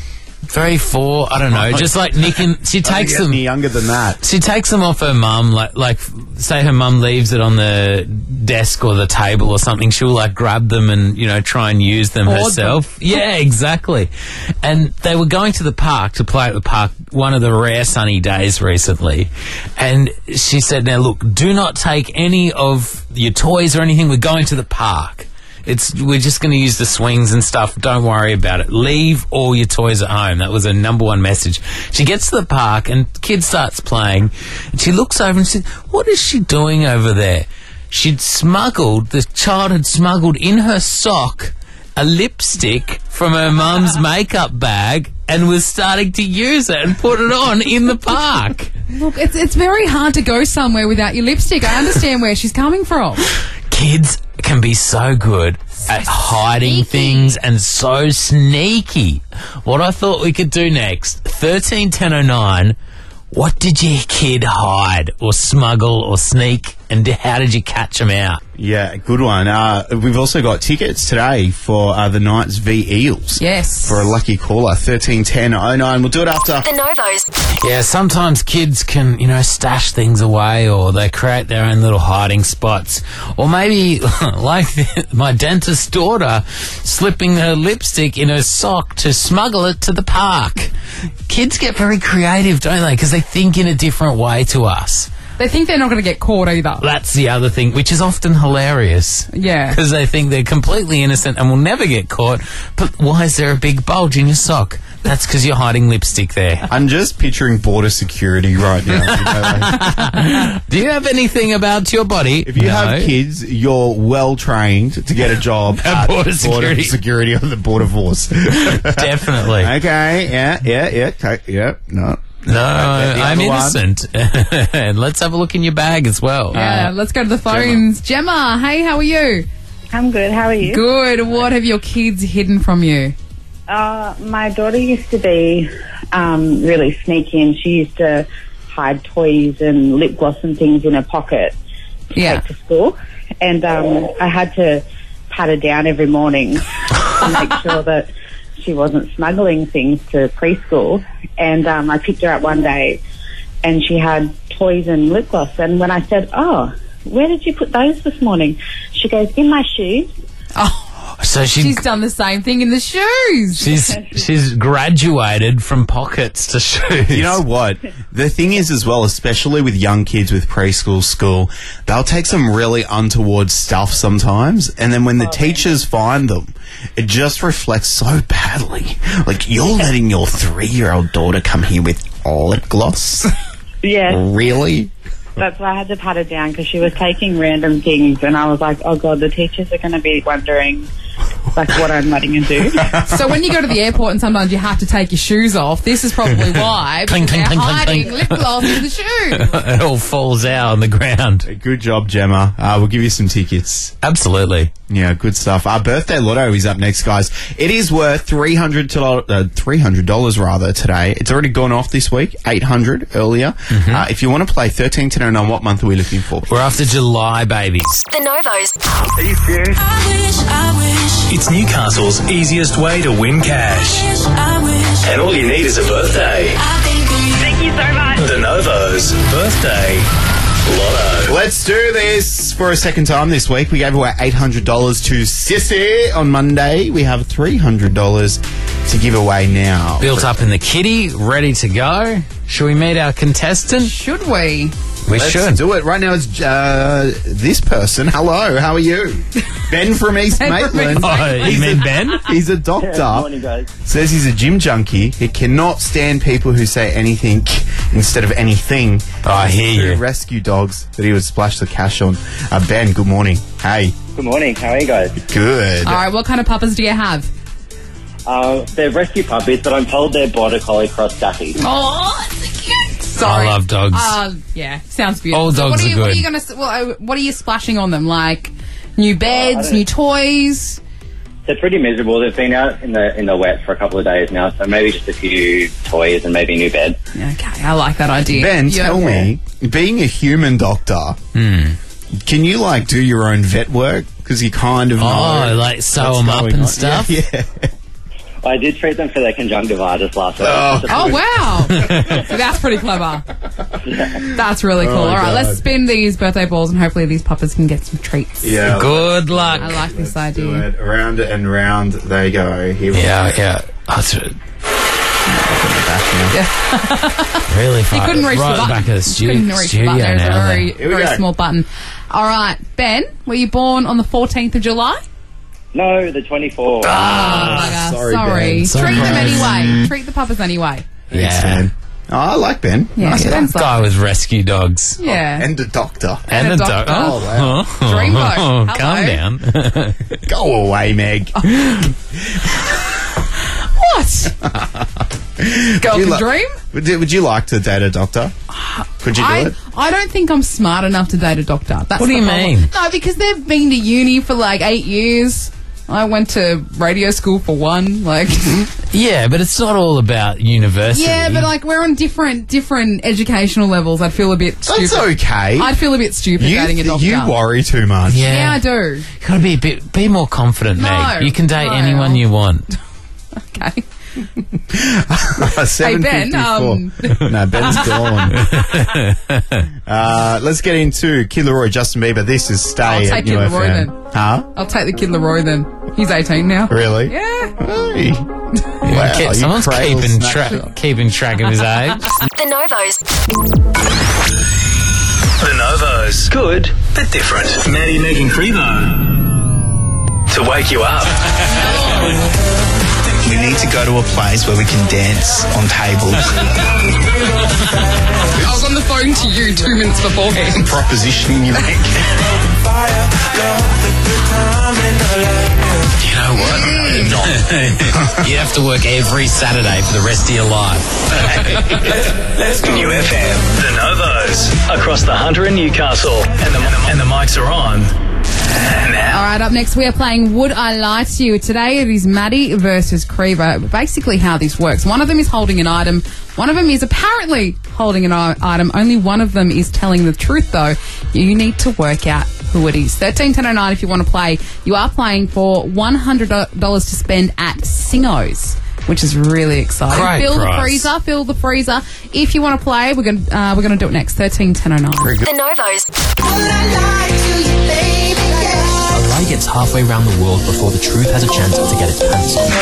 Three, four, I don't know. Just like Nick and she takes get them. any younger than that. She takes them off her mum, like, like, say her mum leaves it on the desk or the table or something, she'll, like, grab them and, you know, try and use them Hoard herself. them. Yeah, exactly. And they were going to the park to play at the park one of the rare sunny days recently. And she said, now, look, do not take any of your toys or anything. We're going to the park. It's we're just going to use the swings and stuff. Don't worry about it. Leave all your toys at home. That was her number one message. She gets to the park and kid starts playing. And she looks over and says, what is she doing over there? She'd smuggled, the child had smuggled in her sock a lipstick from her mum's makeup bag and was starting to use it and put it on in the park. Look, it's it's very hard to go somewhere without your lipstick. I understand where she's coming from. Kids can be so good at hiding things and so sneaky. What I thought we could do next, thirteen ten oh nine, what did your kid hide or smuggle or sneak, and how did you catch them out? Yeah, good one. Uh, we've also got tickets today for uh, the Knights v Eels. Yes. For a lucky caller, thirteen ten oh nine. We'll do it after. The Novos. Yeah, sometimes kids can, you know, stash things away, or they create their own little hiding spots. Or maybe, like my dentist's daughter, slipping her lipstick in her sock to smuggle it to the park. Kids get very creative, don't they? Because they think in a different way to us. They think they're not going to get caught either. That's the other thing, which is often hilarious. Yeah. Because they think they're completely innocent and will never get caught. But why is there a big bulge in your sock? That's because you're hiding lipstick there. I'm just picturing border security right now. You know, like, do you have anything about your body? if you No. have kids, you're well trained to get a job At border security. border security on the border force. Definitely. Okay, yeah, yeah, yeah, okay, yeah, no. No, the I'm other one. innocent. And let's have a look in your bag as well. Yeah, let's go to the phones. Gemma, hey, how are you? I'm good. How are you? Good. What have your kids hidden from you? Uh, my daughter used to be um, really sneaky, and she used to hide toys and lip gloss and things in her pocket to Yeah. take to school. And um, I had to pat her down every morning to make sure that she wasn't smuggling things to preschool. And um, I picked her up one day, and she had toys and lip gloss. And when I said, "Oh, where did you put those this morning?" She goes, "In my shoes." Oh, So she, she's done the same thing in the shoes. she's she's graduated from pockets to shoes. You know what? The thing is as well, especially with young kids with preschool school, they'll take some really untoward stuff sometimes, and then when the teachers find them, it just reflects so badly. Like, you're letting your three-year-old daughter come here with lip gloss? Yes. Really? That's why I had to pat her down, because she was taking random things, and I was like, oh God, the teachers are going to be wondering, like, what I'm letting her do. So when you go to the airport and sometimes you have to take your shoes off, this is probably why. Clink, because clink, they're clink, clink, hiding clink. lip gloss in the shoes. It all falls out on the ground. Good job, Gemma. Uh, we'll give you some tickets. Absolutely. Yeah, good stuff. Our birthday lotto is up next, guys. It is worth three hundred dollars, uh, three hundred dollars rather, today. It's already gone off this week, eight hundred dollars earlier. Mm-hmm. Uh, if you want to play thirteen ten oh nine, what month are we looking for? We're after July, babies. The Novos. Are you serious? It's Newcastle's easiest way to win cash. And all you need is a birthday. Thank you so much. The Novos Birthday Lotto. Let's do this for a second time this week. We gave away eight hundred dollars to Sissy on Monday. We have three hundred dollars to give away now. Built up in the kitty, ready to go. Should we meet our contestant? Should we? We Let's should. do it. Right now it's uh, this person. Hello, how are you? Ben from East Ben from Maitland. East Oh, you mean Ben? He's a doctor. Morning, guys. Says he's a gym junkie. He cannot stand people who say anything instead of anything. Oh, I hear Two you. rescue dogs that he would splash the cash on. Uh, Ben, good morning. Hey. Good morning. How are you guys? Good. All right, what kind of puppies do you have? Uh, they're rescue puppies, but I'm told they're border collie cross staffies. Oh, it's cute. I Sorry. love dogs. Uh, yeah, sounds beautiful. All So dogs what are, you, are What are good. you gonna? s- Well, uh, what are you splashing on them? Like new beds, don't- new toys. They're pretty miserable. They've been out in the in the wet for a couple of days now, so maybe just a few toys and maybe a new bed. Okay, I like that idea. Ben, Yeah. tell me, being a human doctor, Hmm. can you, like, do your own vet work? Because you kind of know Oh, like sew what's them up going and on. stuff? Yeah, yeah. I did treat them for their conjunctivitis last week. Oh. Oh, wow. That's pretty clever. That's really cool. Oh, All right, God. let's spin these birthday balls and hopefully these puppers can get some treats. Yeah. Good luck. I like this Do idea. it. Around and round they go. Here we Yeah, go. yeah. That's it. Yeah. Really He far. couldn't reach right the at the button. back of the stu- Couldn't reach the studio button. There's a now. very, Here we very go. small button. All right, Ben, were you born on the fourteenth of July? No, the twenty-fourth. Ah, bugger. sorry, Sorry. Ben. Treat them Surprise. anyway. Treat the puppers anyway. Thanks, Yeah. man. Oh, I like Ben. Yeah, Nice Ben's guy. like- Guy with rescue dogs. Yeah. And a doctor. And, And a a doctor. dog. Oh, wow. Dreamboat. Calm Hello. down. Go away, Meg. What? Girl you can li- dream? Would you, would you like to date a doctor? Could you do I, it? I don't think I'm smart enough to date a doctor. That's What do the you problem. mean? No, because they've been to uni for like eight years. I went to radio school for one. Like, Yeah, but it's not all about university. yeah, but like we're on different different educational levels. I'd feel a bit stupid. That's okay. I'd feel a bit stupid you, dating a doctor. you worry too much. Yeah. Yeah, I do. Gotta be a bit, be more confident, No, Meg. You can date no. anyone you want. Okay. seven Ben, fifty-four. um, No, Ben's gone. uh, let's get into Kid Leroy, Justin Bieber. This is Stay I'll at take New Kid F Leroy M. then. Huh? I'll take the kid Leroy then. He's eighteen now. Really? Yeah. Hey. Wow, Ke- you Someone's cradle keeping, snatcher. tra- keeping track of his age. The Novos. The Novos. Good, but different. Maddie, Meg and Crevo. To wake you up. We need to go to a place where we can dance on tables. I was on the phone to you two minutes beforehand. Propositioning you make. You know what? You have to work every Saturday for the rest of your life. New F M. The Novos. Across the Hunter and Newcastle. And the, and the mics are on. Now. All right, up next we are playing Would I Lie to You? Today it is Maddie versus Crevo. Basically how this works. One of them is holding an item. One of them is apparently holding an i- item. Only one of them is telling the truth, though. You need to work out who it is. thirteen ten oh nine if you want to play. You are playing for one hundred dollars to spend at Singo's, which is really exciting. Great fill the price. freezer, fill the freezer. If you want to play, we're going uh, we're going to do it next. thirteen ten oh nine. The Novos. A lie gets halfway around the world before the truth has a chance to get its pants on.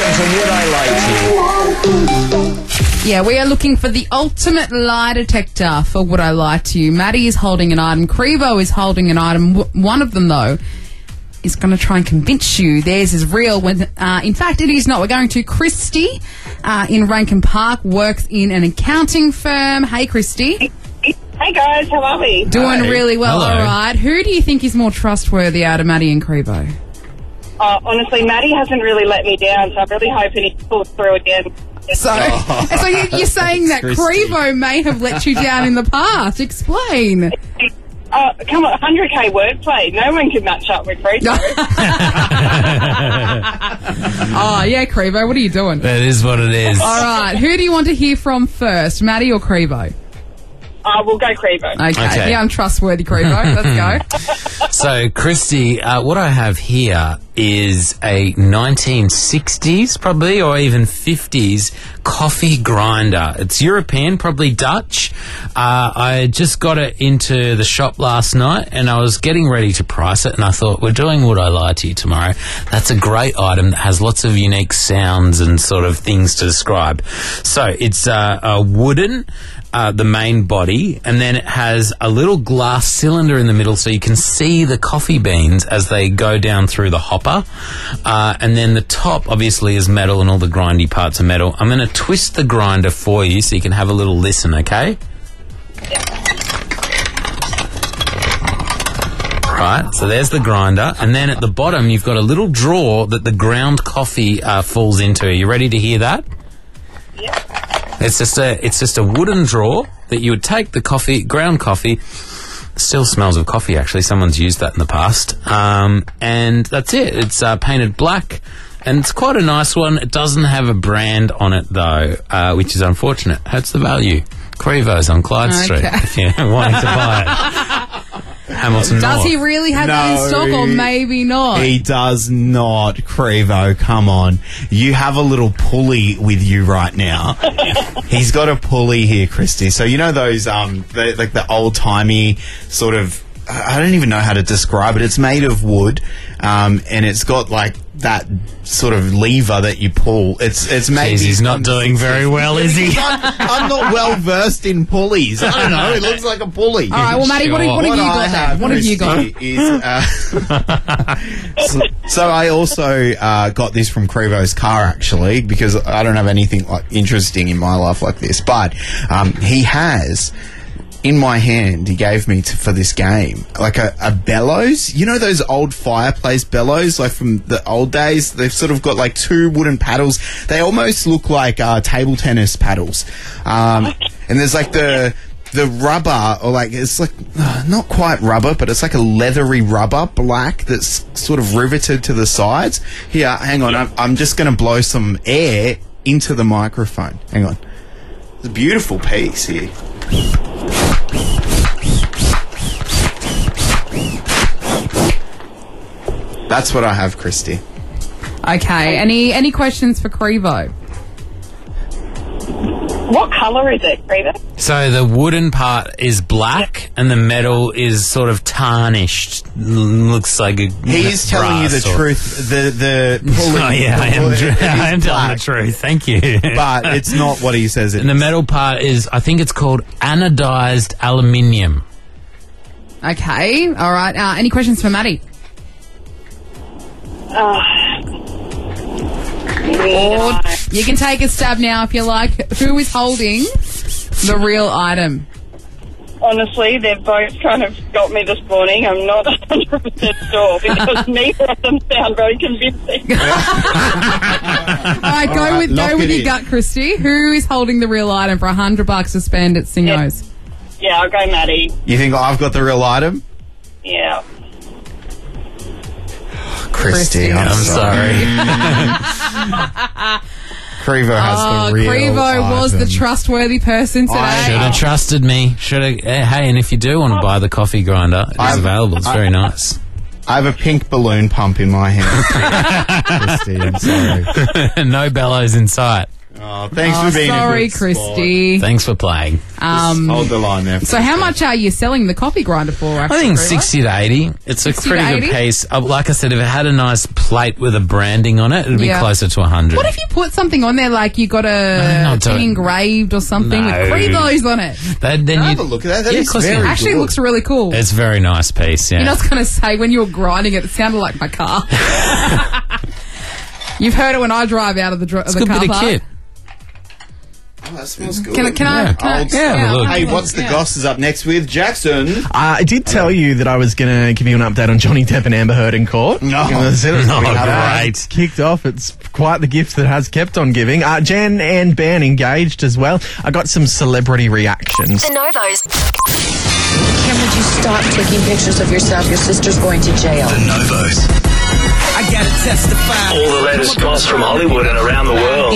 Yeah, we are looking for the ultimate lie detector for Would I Lie to You. Maddie is holding an item. Crevo is holding an item. W- one of them, though, is going to try and convince you theirs is real when, uh, in fact, it is not. We're going to Christy uh, in Rankin Park, works in an accounting firm. Hey, Christy. Hey guys, how are we? Doing really well, Hello. all right. Who do you think is more trustworthy out of Maddie and Crevo? Uh, honestly, Maddie hasn't really let me down, so I'm really hoping he pulls through again. So, so you, you're saying that Christy. Crevo may have let you down in the past. Explain. Uh, come on, one hundred K wordplay. No one can match up with Fredo. Oh, yeah, Crevo, what are you doing? That is what it is. All right, who do you want to hear from first, Maddie or Crevo? Uh, we'll go Crevo. Okay, Okay. yeah, I'm trustworthy, Crevo. Let's go. So, Christy, uh, what I have here is a nineteen sixties, probably, or even fifties coffee grinder. It's European, probably Dutch. Uh, I just got it into the shop last night, and I was getting ready to price it, and I thought, we're doing Would I Lie to You tomorrow. That's a great item that has lots of unique sounds and sort of things to describe. So, it's uh, a wooden... Uh, the main body, and then it has a little glass cylinder in the middle so you can see the coffee beans as they go down through the hopper. Uh, and then the top, obviously, is metal and all the grindy parts are metal. I'm going to twist the grinder for you so you can have a little listen, okay? Right, so there's the grinder, and then at the bottom you've got a little drawer that the ground coffee uh, falls into. Are you ready to hear that? It's just a it's just a wooden drawer that you would take the coffee, ground coffee. Still smells of coffee, actually. Someone's used that in the past. Um, and that's it. It's uh, painted black, and it's quite a nice one. It doesn't have a brand on it, though, uh, which is unfortunate. Hurts the value. Crevo's on Clyde Street, Okay. if you're wanting to buy it. Hamilton Does North. he really have that in No. stock, or maybe not? He does not, Crevo. Come on. You have a little pulley with you right now. He's got a pulley here, Christy. So you know those, um, the, like the old-timey sort of, I don't even know how to describe it. It's made of wood, um, and it's got like that sort of lever that you pull. It's it's maybe Jeez, he's not doing very well, is he? I'm, I'm not well versed in pulleys. I don't know. It looks like a pulley. All right, well, Maddie, what, have- what have you I got have, then? What have you got? Christy, Is, uh, so, so I also uh, got this from Crevo's car, actually, because I don't have anything like interesting in my life like this. But um, he has, in my hand, he gave me to, for this game, like a, a bellows. You know those old fireplace bellows, like from the old days? They've sort of got like two wooden paddles. They almost look like uh, table tennis paddles. Um, and there's like the the rubber, or like, it's like, uh, not quite rubber, but it's like a leathery rubber, black, that's sort of riveted to the sides. Here, hang on, I'm, I'm just going to blow some air into the microphone. Hang on. It's a beautiful piece here. That's what I have, Christy. Okay. Any any questions for Crevo? What colour is it, Crevo? So the wooden part is black, and the metal is sort of tarnished. L- Looks like a He's telling you the brass or- truth. The the pulley, Oh yeah, I the am. pulley- Tr- it is I am telling black, the truth. Thank you. but it's not what he says it And the is. metal part is, I think it's called anodized aluminium. Okay. All right. Uh, any questions for Maddie? Uh, Or you can take a stab now if you like. Who is holding the real item? honestly, they've both kind of got me this morning. I'm not one hundred percent sure because neither of them sound very convincing. All right, go All right, with lock go with it your in. gut, Christy. Who is holding the real item for a hundred bucks to spend at Singo's? Yeah, I'll go Maddie. You think I've got the real item? Yeah. Christy, I'm, I'm sorry. Crevo has Oh, the real Crevo was the item. trustworthy person today. I Should have trusted me. Should have. Hey, and if you do want to buy the coffee grinder, it's I've- available. It's very I- nice. I have a pink balloon pump in my hand. Christy, I'm sorry. No bellows in sight. Oh, thanks Oh, for being sorry, a good Christy. Thanks for playing. Um, Hold the line there. so, how much are you selling the coffee grinder for? I Actually, think Crevo? sixty to eighty. It's a sixty pretty to good eighty? piece. Uh, like I said, if it had a nice plate with a branding on it, it'd be Yeah. closer to one hundred. What if you put something on there like you got No, a no, don't. thing engraved or something No. with Crevo's on it? That, then Have you a look at that. That Yeah, is of course you very can. Actually, good. it looks really cool. It's a very nice piece. Yeah. You know, I was going to say, when you were grinding it, it sounded like my car. You've heard it when I drive out of the, dr- it's a the good car bit of park. kit. Oh, that smells good. Can, I- can I? Yeah. Can I I'll- Yeah, have a look. Hey, what's the Yeah. goss is up next with Jackson? Uh, I did tell you that I was going to give you an update on Johnny Depp and Amber Heard in court. No. I said it was Oh, gonna be hard. great. It's kicked off. It's quite the gift that has kept on giving. Uh, Jen and Ben engaged as well. I got some celebrity reactions. The Novos. Kim, would you stop taking pictures of yourself? Your sister's going to jail. The Novos. I gotta testify. All the latest goss from Hollywood and around the world.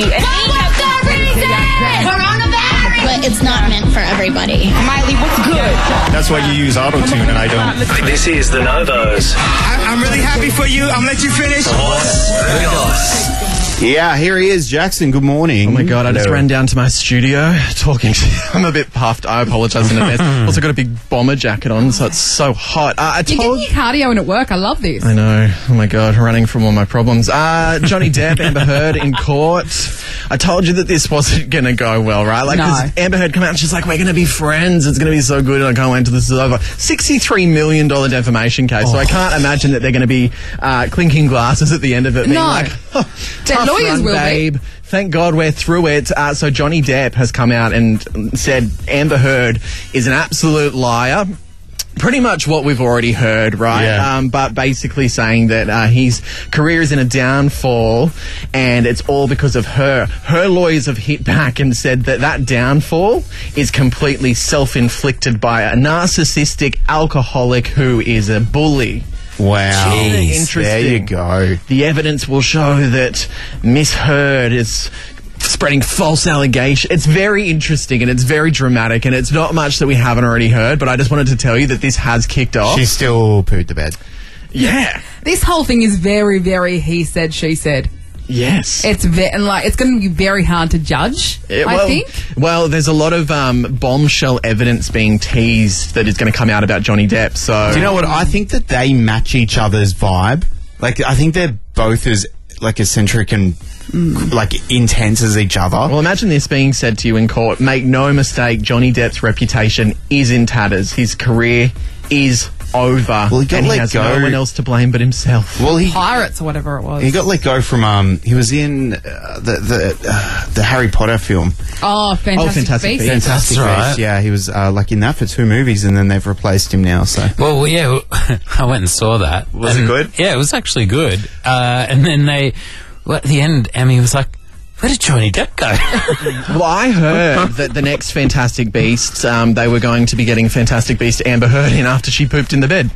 But it's not meant for everybody. Miley, what's good? That's why you use auto-tune and I don't. This is The Novos. I, I'm really happy for you. I'm gonna let you finish. What's the goss? Yeah, here he is, Jackson. Good morning. Oh my god, I just Hello. ran down to my studio talking. I'm a bit puffed. I apologise in advance. Also got a big bomber jacket on, so it's so hot. Uh, I You're told getting your cardio in at work. I love this. I know. Oh my god, running from all my problems. Uh, Johnny Depp, Amber Heard in court. I told you that this wasn't going to go well, right? Like, 'cause No. Amber Heard come out and she's like, we're going to be friends. It's going to be so good and I can't wait until this is over. sixty-three million dollars defamation case. So I can't imagine that they're going to be uh, clinking glasses at the end of it. Being No. like, oh, Their tough lawyers run, will be. babe. Thank God we're through it. Uh, so Johnny Depp has come out and said Amber Heard is an absolute liar. Pretty much what we've already heard, right? Yeah. Um, but basically saying that uh, his career is in a downfall and it's all because of her. Her lawyers have hit back and said that that downfall is completely self-inflicted by a narcissistic alcoholic who is a bully. Wow. Jeez, There you go. The evidence will show that Miss Heard is spreading false allegations. It's very interesting and it's very dramatic and it's not much that we haven't already heard, but I just wanted to tell you that this has kicked off. She still pooed the bed. Yeah. This whole thing is very, very he said, she said. Yes. It's ve- and like it's going to be very hard to judge, Yeah, I well, think. Well, there's a lot of um, bombshell evidence being teased that is going to come out about Johnny Depp. So, Do you know what? I think that they match each other's vibe. Like, I think they're both as like eccentric and mm. like intense as each other. Well, imagine this being said to you in court. Make no mistake, Johnny Depp's reputation is in tatters. His career is over. Well, he got and he let has go. no one else to blame but himself. Well, he Pirates or whatever it was. he got let go from. Um, he was in uh, the the uh, the Harry Potter film. Oh, Fantastic, Oh, Fantastic Beasts. Beasts. Fantastic That's right. Beasts. Yeah, he was uh, like in that for two movies, and then they've replaced him now. So Well, yeah, I went and saw that. Was it And- good? Yeah, it was actually good. Uh, and then they, well, at the end, Emmy was like, where did Johnny Depp go? Well, I heard that the next Fantastic Beast, um, they were going to be getting Fantastic Beast Amber Heard in after she pooped in the bed.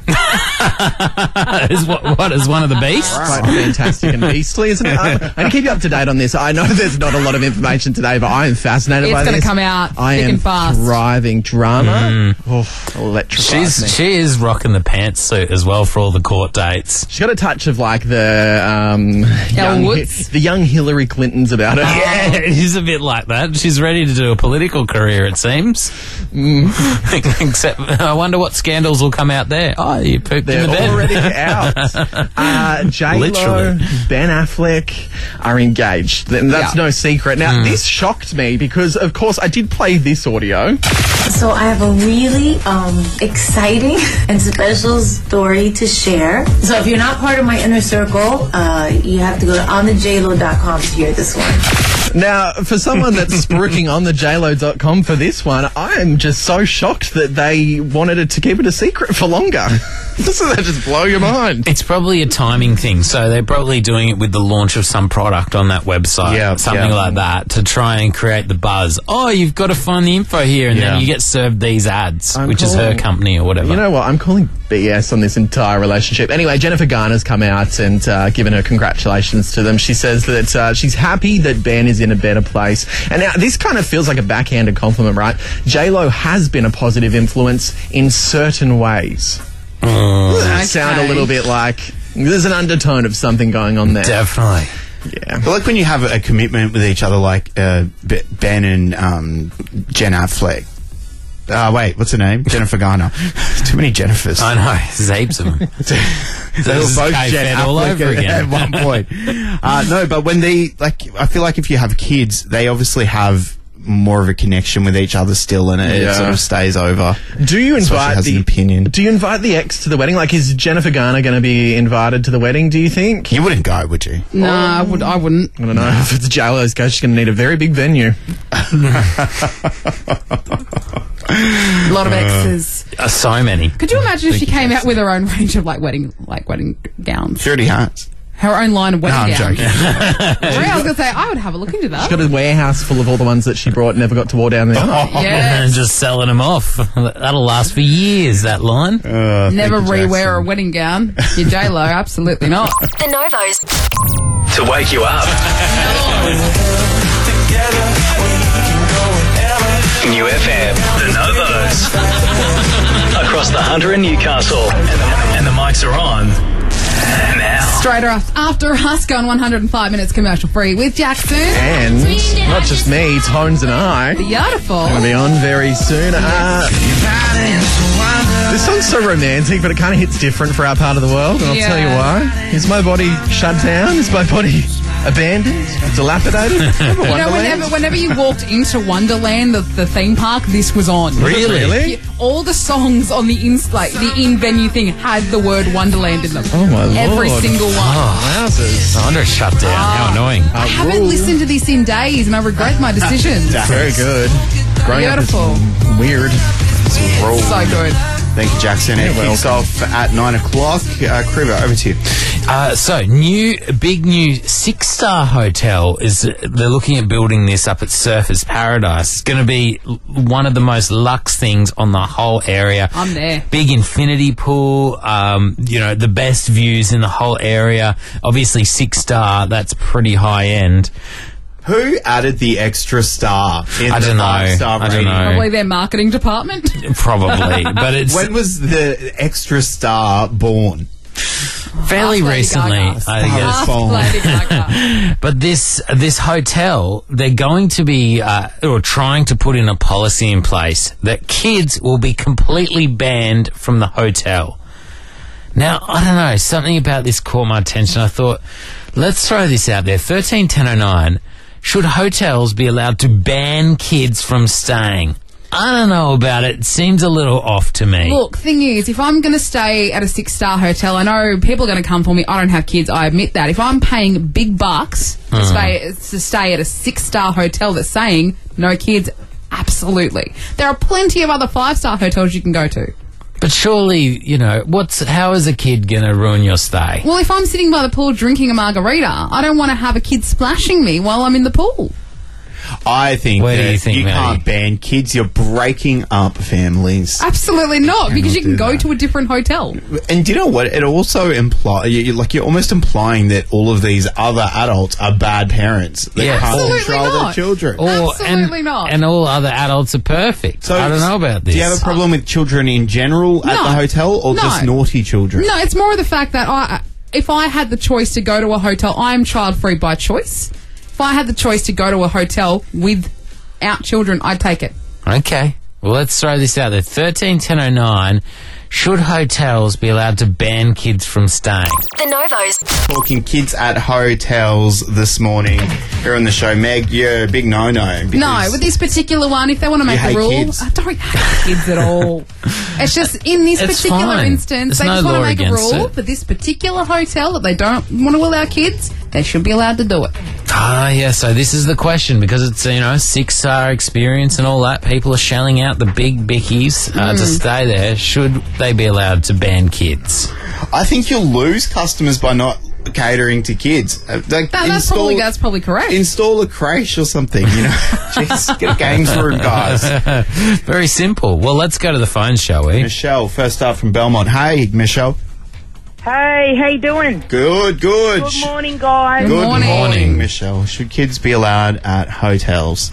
is what, what is one of the beasts? Quite fantastic and beastly, isn't it? I'm, I'm going to keep you up to date on this. I know there's not a lot of information today, but I am fascinated It's by gonna this. come out I thick am and fast. thriving drama. Oh, electrifies me. She's she is rocking the pantsuit as well for all the court dates. She's got a touch of like the um, young, Woods? the young Hillary Clintons about her. Yeah, she's a bit like that. She's ready to do a political career, it seems. Except, I wonder what scandals will come out there. Oh, you pooped They're in the bed. already out. Uh, J-Lo, Literally. Ben Affleck are engaged. Th- That's Yeah. no secret. Now, this shocked me because, of course, I did play this audio. So I have a really um, exciting and special story to share. So if you're not part of my inner circle, uh, you have to go to on the j lo dot com to hear this one. Now, for someone that's spruiking on the j lo dot com for this one, I am just so shocked that they wanted it to keep it a secret for longer. Doesn't that just blow your mind? It's probably a timing thing. So they're probably doing it with the launch of some product on that website, Yeah, something yeah. like that, to try and create the buzz. Oh, you've got to find the info here, and Yeah. then you get served these ads, I'm which is her calling- company or whatever. You know what? I'm calling B S on this entire relationship. Anyway, Jennifer Garner's come out and uh, given her congratulations to them. She says that uh, she's happy that Ben is in a better place. And now this kind of feels like a backhanded compliment, right? J-Lo has been a positive influence in certain ways. Doesn't that sound a Okay. little bit like there's an undertone of something going on there? Definitely. Yeah. But like when you have a commitment with each other, like uh, B- Ben and um, Jen Affleck. Uh, wait, what's her name? Jennifer Garner. Too many Jennifers. I know. There's heaps of them. They were This is both K-Fed Jen all Affleck over at, again. at one point. Uh, no, but when they, like, I feel like if you have kids, they obviously have more of a connection with each other still, and it, Yeah. it sort of stays over. Do you That's why she invite has the an opinion? Do you invite the ex to the wedding? Like, is Jennifer Garner going to be invited to the wedding? Do you think? You wouldn't go, would you? No, I would. I wouldn't. I don't know. If it's J-Lo's case, she's going to need a very big venue. A lot of exes. Uh, so many. Could you imagine if she came out with her own range of like wedding, like wedding gowns? She already has. Her own line of No, wedding I'm gowns. joking. I was going to say I would have a look into that. She's got a warehouse full of all the ones that she brought and never got to wear down there. Yes. And just selling them off. That'll last for years, that line. Uh, Never thank you, rewear Jackson. a wedding gown. You're J Lo, absolutely not. The Novos. To wake you up. New F M, The Novos. Across the Hunter and Newcastle. And the, and the mics are on now. Straight off after us going one hundred five minutes commercial free with Jackson. And not just me, Tones and I. Beautiful. Going to be on very soon. Uh, this song's so romantic, but it kind of hits different for our part of the world, and I'll tell you Yeah. why. Is my body shut down? Is my body abandoned? Dilapidated? Remember You know, Wonderland? whenever, whenever you walked into Wonderland, the, the theme park, this was on. Really? Really? You- all the songs on the in, like the in-venue thing had the word Wonderland in them. Oh, my Lord. Every single one. Wowzers. No wonder it's shut down. How annoying. I haven't listened to this in days, and I regret my decisions. Very good. Growing up is Beautiful. weird. So good. Thank you, Jackson. It kicks off at nine o'clock. Uh, Kriva, over to you. Uh, so, new, big new six-star hotel is, they're looking at building this up at Surfers Paradise. It's going to be l- one of the most luxe things on the whole area. I'm there. Big infinity pool, um, you know, the best views in the whole area. Obviously, six-star, that's pretty high-end. Who added the extra star in I the don't know. five-star I don't rating? know. Probably their marketing department. Probably, but it's When was the extra star born? fairly Lady recently, Gaga. I guess. Ask Lady Gaga. But this this hotel, they're going to be uh, or trying to put in a policy in place that kids will be completely banned from the hotel. Now, I don't know, something about this caught my attention. I thought, let's throw this out there. thirteen ten oh nine, should hotels be allowed to ban kids from staying? I don't know about it. It seems a little off to me. Look, thing is, if I'm going to stay at a six-star hotel, I know people are going to come for me. I don't have kids. I admit that. If I'm paying big bucks to, Mm. stay, to stay at a six-star hotel that's saying no kids, absolutely. There are plenty of other five-star hotels you can go to. But surely, you know, what's how is a kid going to ruin your stay? Well, if I'm sitting by the pool drinking a margarita, I don't want to have a kid splashing me while I'm in the pool. I think Where do that you think, Maddie? can't ban kids. You're breaking up families. Absolutely not, because you do can go that. to a different hotel. And do you know what? It also implies, you, you- like, you're almost implying that all of these other adults are bad parents that Yeah. can't Absolutely control not. their children. Or, Absolutely and, not. And all other adults are perfect. So I don't know about this. Do you have a problem with children in general at No. the hotel, or No. just naughty children? No, it's more of the fact that I, if I had the choice to go to a hotel, I am child-free by choice. If I had the choice to go to a hotel without children, I'd take it. Okay. Well, let's throw this out there. thirteen ten oh nine, should hotels be allowed to ban kids from staying? The Novos. Talking kids at hotels this morning here on the show. Meg, you're a big no-no. because No, with this particular one, if they want to make hate a rule, kids. I don't hate kids at all. It's just in this It's particular fine. instance, There's they no just want to law make a against rule it. for this particular hotel that they don't want to allow kids. They should be allowed to do it. Ah, yeah, so this is the question, because it's, you know, six-star experience and all that. People are shelling out the big bickies uh, Mm. to stay there. Should they be allowed to ban kids? I think you'll lose customers by not catering to kids. Uh, like, That, that's, probably, that's probably correct. Install a creche or something, you know. Just get a games room, guys. Very simple. Well, let's go to the phone, shall we? Michelle, first up from Belmont. Hey, Michelle. Hey, how you doing? Good, good. Good morning, guys. Good morning. morning, Michelle. Should kids be allowed at hotels?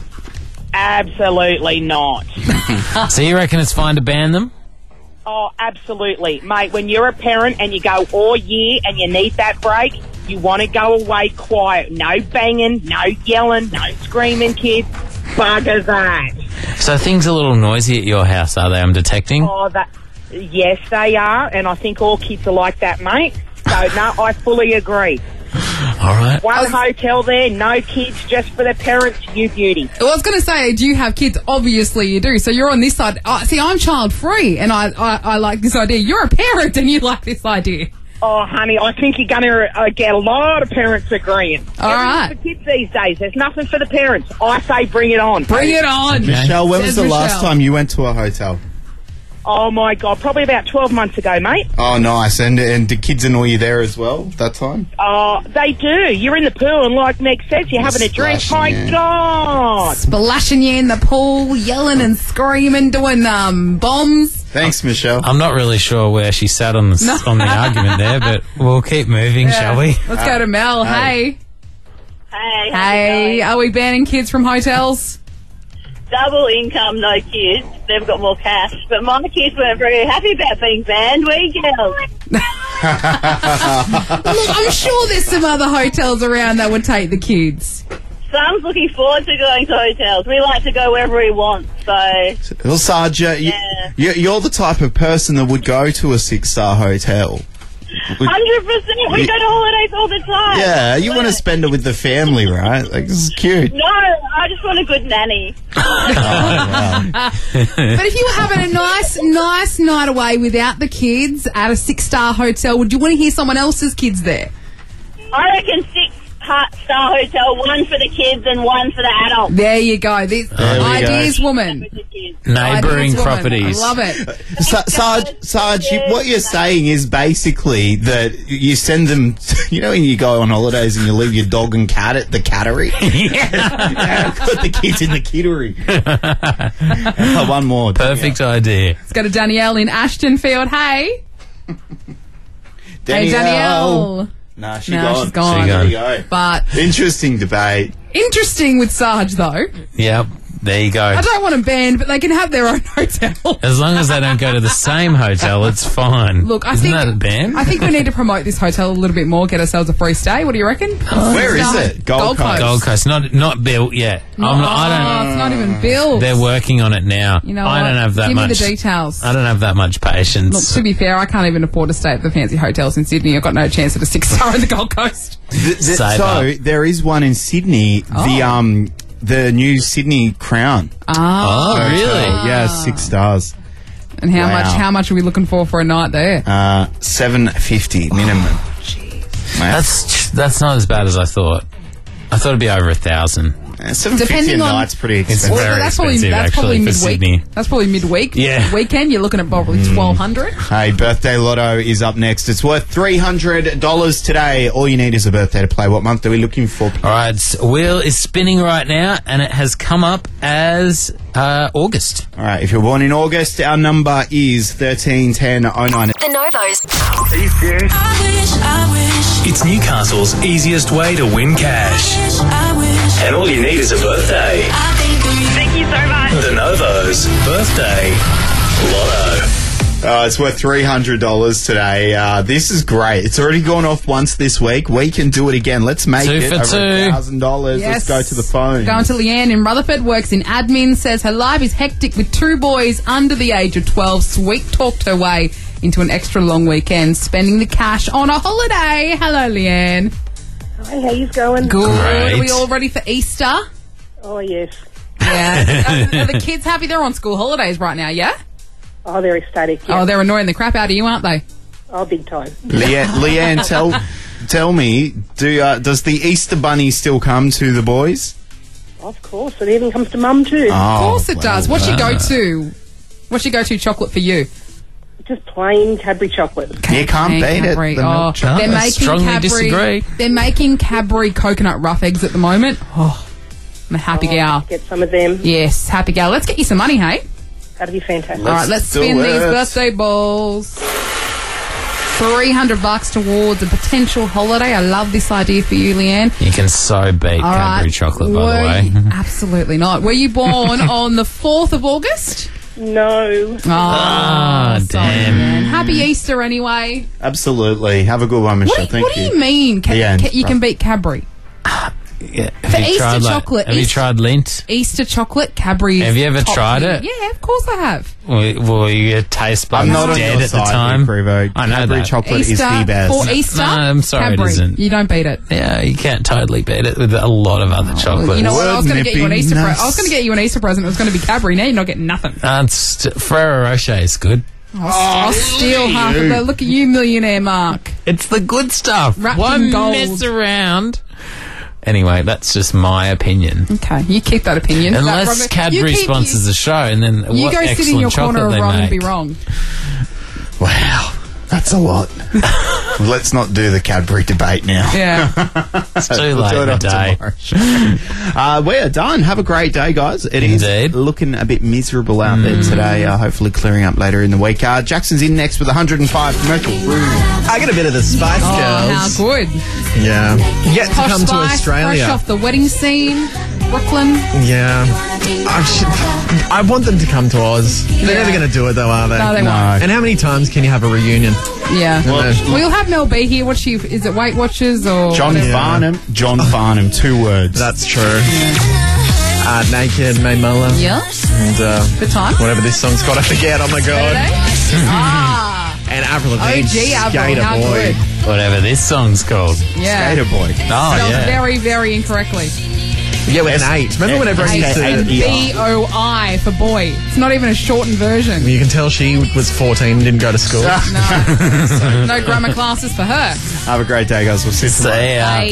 Absolutely not. So you reckon it's fine to ban them? Oh, absolutely. Mate, when you're a parent and you go all year and you need that break, you want to go away quiet. No banging, no yelling, no screaming, kids. Bugger that. So things are a little noisy at your house, are they? I'm detecting. Oh, that. Yes, they are, and I think all kids are like that, mate. So, no, I fully agree. All right. One hotel there, no kids, just for the parents, you beauty. I was going to say, do you have kids? Obviously you do. So you're on this side. Uh, see, I'm child-free, and I, I, I like this idea. You're a parent, and you like this idea. Oh, honey, I think you're going to uh, get a lot of parents agreeing. All right. For kids these days, there's nothing for the parents. I say bring it on. Bring it on. Michelle, when was Says the last Michelle. time you went to a hotel? Oh, my God, probably about twelve months ago, mate. Oh, nice. And and did kids annoy you there as well that time? Oh, they do. You're in the pool, and like Meg says, you're having a drink. My Splashing, yeah. God. Splashing you in the pool, yelling and screaming, doing um, bombs. Thanks, Michelle. I'm not really sure where she sat on the, No. on the argument there, but we'll keep moving, shall we? Let's go to Mel. Hey. Hey, Hey. Are we banning kids from hotels? double income, no kids. They've got more cash. But my kids weren't very happy about being banned. We girls. Look, I'm sure there's some other hotels around that would take the kids. Sam's looking forward to going to hotels. We like to go wherever we want, so... Well, Sarge, uh, you, Yeah. you, you're the type of person that would go to a six-star hotel. Would- one hundred percent. We You- go to holidays all the time. yeah, you want to spend it with the family, right? Like, this is cute. No, I just want a good nanny. But if you were having a nice, nice night away without the kids at a six-star hotel, would you want to hear someone else's kids there? I reckon six star hotel, one for the kids and one for the adults. There you go. These There we ideas, go. woman. Neighbouring Ideas, woman. properties. I love it. Sa- Sarge, Sarge you, what you're saying is basically that you send them, you know, when you go on holidays and you leave your dog and cat at the cattery? Yeah. Put the kids in the kittery. Oh, one more. Perfect idea. Let's go to Danielle in Ashtonfield. Hey. Hey, Danielle. Danielle. Nah, she No, gone. she's gone. She There gone. you go. But Interesting debate. Interesting with Sarge, though. Yep. There you go. I don't want them banned, but they can have their own hotel. As long as they don't go to the same hotel, it's fine. Look, I Isn't think that a ban? I think we need to promote this hotel a little bit more, get ourselves a free stay. What do you reckon? Where is it? Gold, Gold Coast. Gold Coast, not not built yet. No, I'm not, I don't. oh, it's not even built. They're working on it now. You know I what? don't have that Give much. me the details. I don't have that much patience. Look, to be fair, I can't even afford to stay at the fancy hotels in Sydney. I've got no chance at a six star in the Gold Coast. The, the, Save so up. there is one in Sydney. The Oh. um the new Sydney Crown. Ah. Oh, really? Yeah, six stars. And how Wow. much? How much are we looking for for a night there? Uh, seven fifty minimum. That's that's not as bad as I thought. I thought it'd be over a thousand. Uh, seven fifty a Depending on- night's pretty It's expensive. very that's probably expensive, that's actually, probably for midweek. Sydney. That's probably midweek. Yeah. Weekend, you're looking at probably twelve hundred. Hey, Birthday Lotto is up next. It's worth three hundred dollars today. All you need is a birthday to play. What month are we looking for? All right, s- wheel is spinning right now, and it has come up as uh, August. All right, if you're born in August, our number is thirteen ten oh nine. The Novos. Are you serious? It's Newcastle's easiest way to win cash. And all you need is a birthday. Thank you so much. The Novos Birthday Lotto. Uh, it's worth three hundred dollars today. Uh, this is great. It's already gone off once this week. We can do it again. Let's make Two it for over two. one thousand dollars. Yes. Let's go to the phone. Going to Leanne in Rutherford, works in admin, says her life is hectic with two boys under the age of twelve. Sweet talked her way into an extra long weekend, spending the cash on a holiday. Hello, Leanne. Hi, how you going? Good. Great. Are we all ready for Easter? Oh, yes. Yeah. are, are the kids happy? They're on school holidays right now, yeah? Oh, they're ecstatic. Yeah. Oh, they're annoying the crap out of you, aren't they? Oh, big time. Leanne, Leanne tell, tell me, do uh, does the Easter Bunny still come to the boys? Of course. It even comes to mum, too. Oh, Of course it well, does. What's your uh, go-to? What's your go-to chocolate for you? Just plain Cadbury chocolate. You can't Hey, beat Cadbury. it. The Oh, milk chocolate. they're I making strongly Cadbury. disagree. They're making Cadbury coconut rough eggs at the moment. Oh, I'm a happy Oh, gal. Get some of them. Yes, happy gal. Let's get you some money, hey? That'd be fantastic. All right, let's do spin these it. birthday balls. Three hundred bucks towards a potential holiday. I love this idea for you, Leanne. You can so beat All Cadbury right. chocolate, by Were the way. you- absolutely not. Were you born on the fourth of August? No. Oh, Ah, sorry, damn. man. Happy Easter, anyway. Absolutely. Have a good one, Michelle. What, do- Thank what do you. you mean? Ca- Leanne, ca- you can right. beat Cadbury. Yeah. Have For you Easter tried, like- chocolate, Have you Easter- tried Lindt? Easter chocolate, Cadbury. Have you ever top tried tier. it? Yeah, of course I have. Well, well, your taste buds I'm not on dead your at the side time. here, Prevo. I know Cadbury that. chocolate Easter is the best. for Easter. No, I'm sorry, it Cadbury. isn't. You don't beat it. Yeah, you can't totally beat it with a lot of other chocolates. You know what? I was Word going to get you an Easter. Pre- nippiness. I was going to get you an Easter present. It was going to be Cadbury. Now you're not getting nothing. Uh, it's, Ferrero Rocher is good. I'll, I'll steal half of you. the. Look at you, millionaire Mark. It's the good stuff. Wrapped Why in gold. mess around? Anyway, that's just my opinion. Okay, you keep that opinion. That Unless Robert- Cadbury you keep- sponsors the show, and then You, you what go sit in excellent your chocolate corner of they wrong and make. be wrong. Wow. That's a lot. Let's not do the Cadbury debate now. Yeah. It's too We'll late do it in the on day. tomorrow's show. uh, we're done. Have a great day, guys. It is Indeed. looking a bit miserable out there today. Uh, hopefully clearing up later in the week. Uh, Jackson's in next with one hundred five commercial room. I got a bit of the Spice Oh, how Girls. good. Yeah. Yet to Posh come to Spice, Australia. fresh off the wedding scene, Brooklyn. Yeah. I, should, I want them to come to Oz. They're Yeah. never going to do it, though, are they? No, they No. won't. And how many times can you have a reunion? Yeah. Well, We'll have Mel B here. What's she? Is it Weight Watchers or John whatever? Farnham. John Farnham. Two words. That's true. Uh, Naked, May Muller. Yeah. And uh, Good time. whatever this song's called, I forget. Oh my god. Ah. And Avril Lavigne, O G Avril, Skater how Boy. good. Whatever this song's called. Yeah. Skater Boy. Oh, Spelled yeah. very, very incorrectly. Yeah, with an eight. Remember whenever I used And to... B O I for boy. It's not even a shortened version. You can tell she was fourteen and didn't go to school. No. No grammar classes for her. Have a great day, guys. We'll see you tomorrow. See ya. Bye.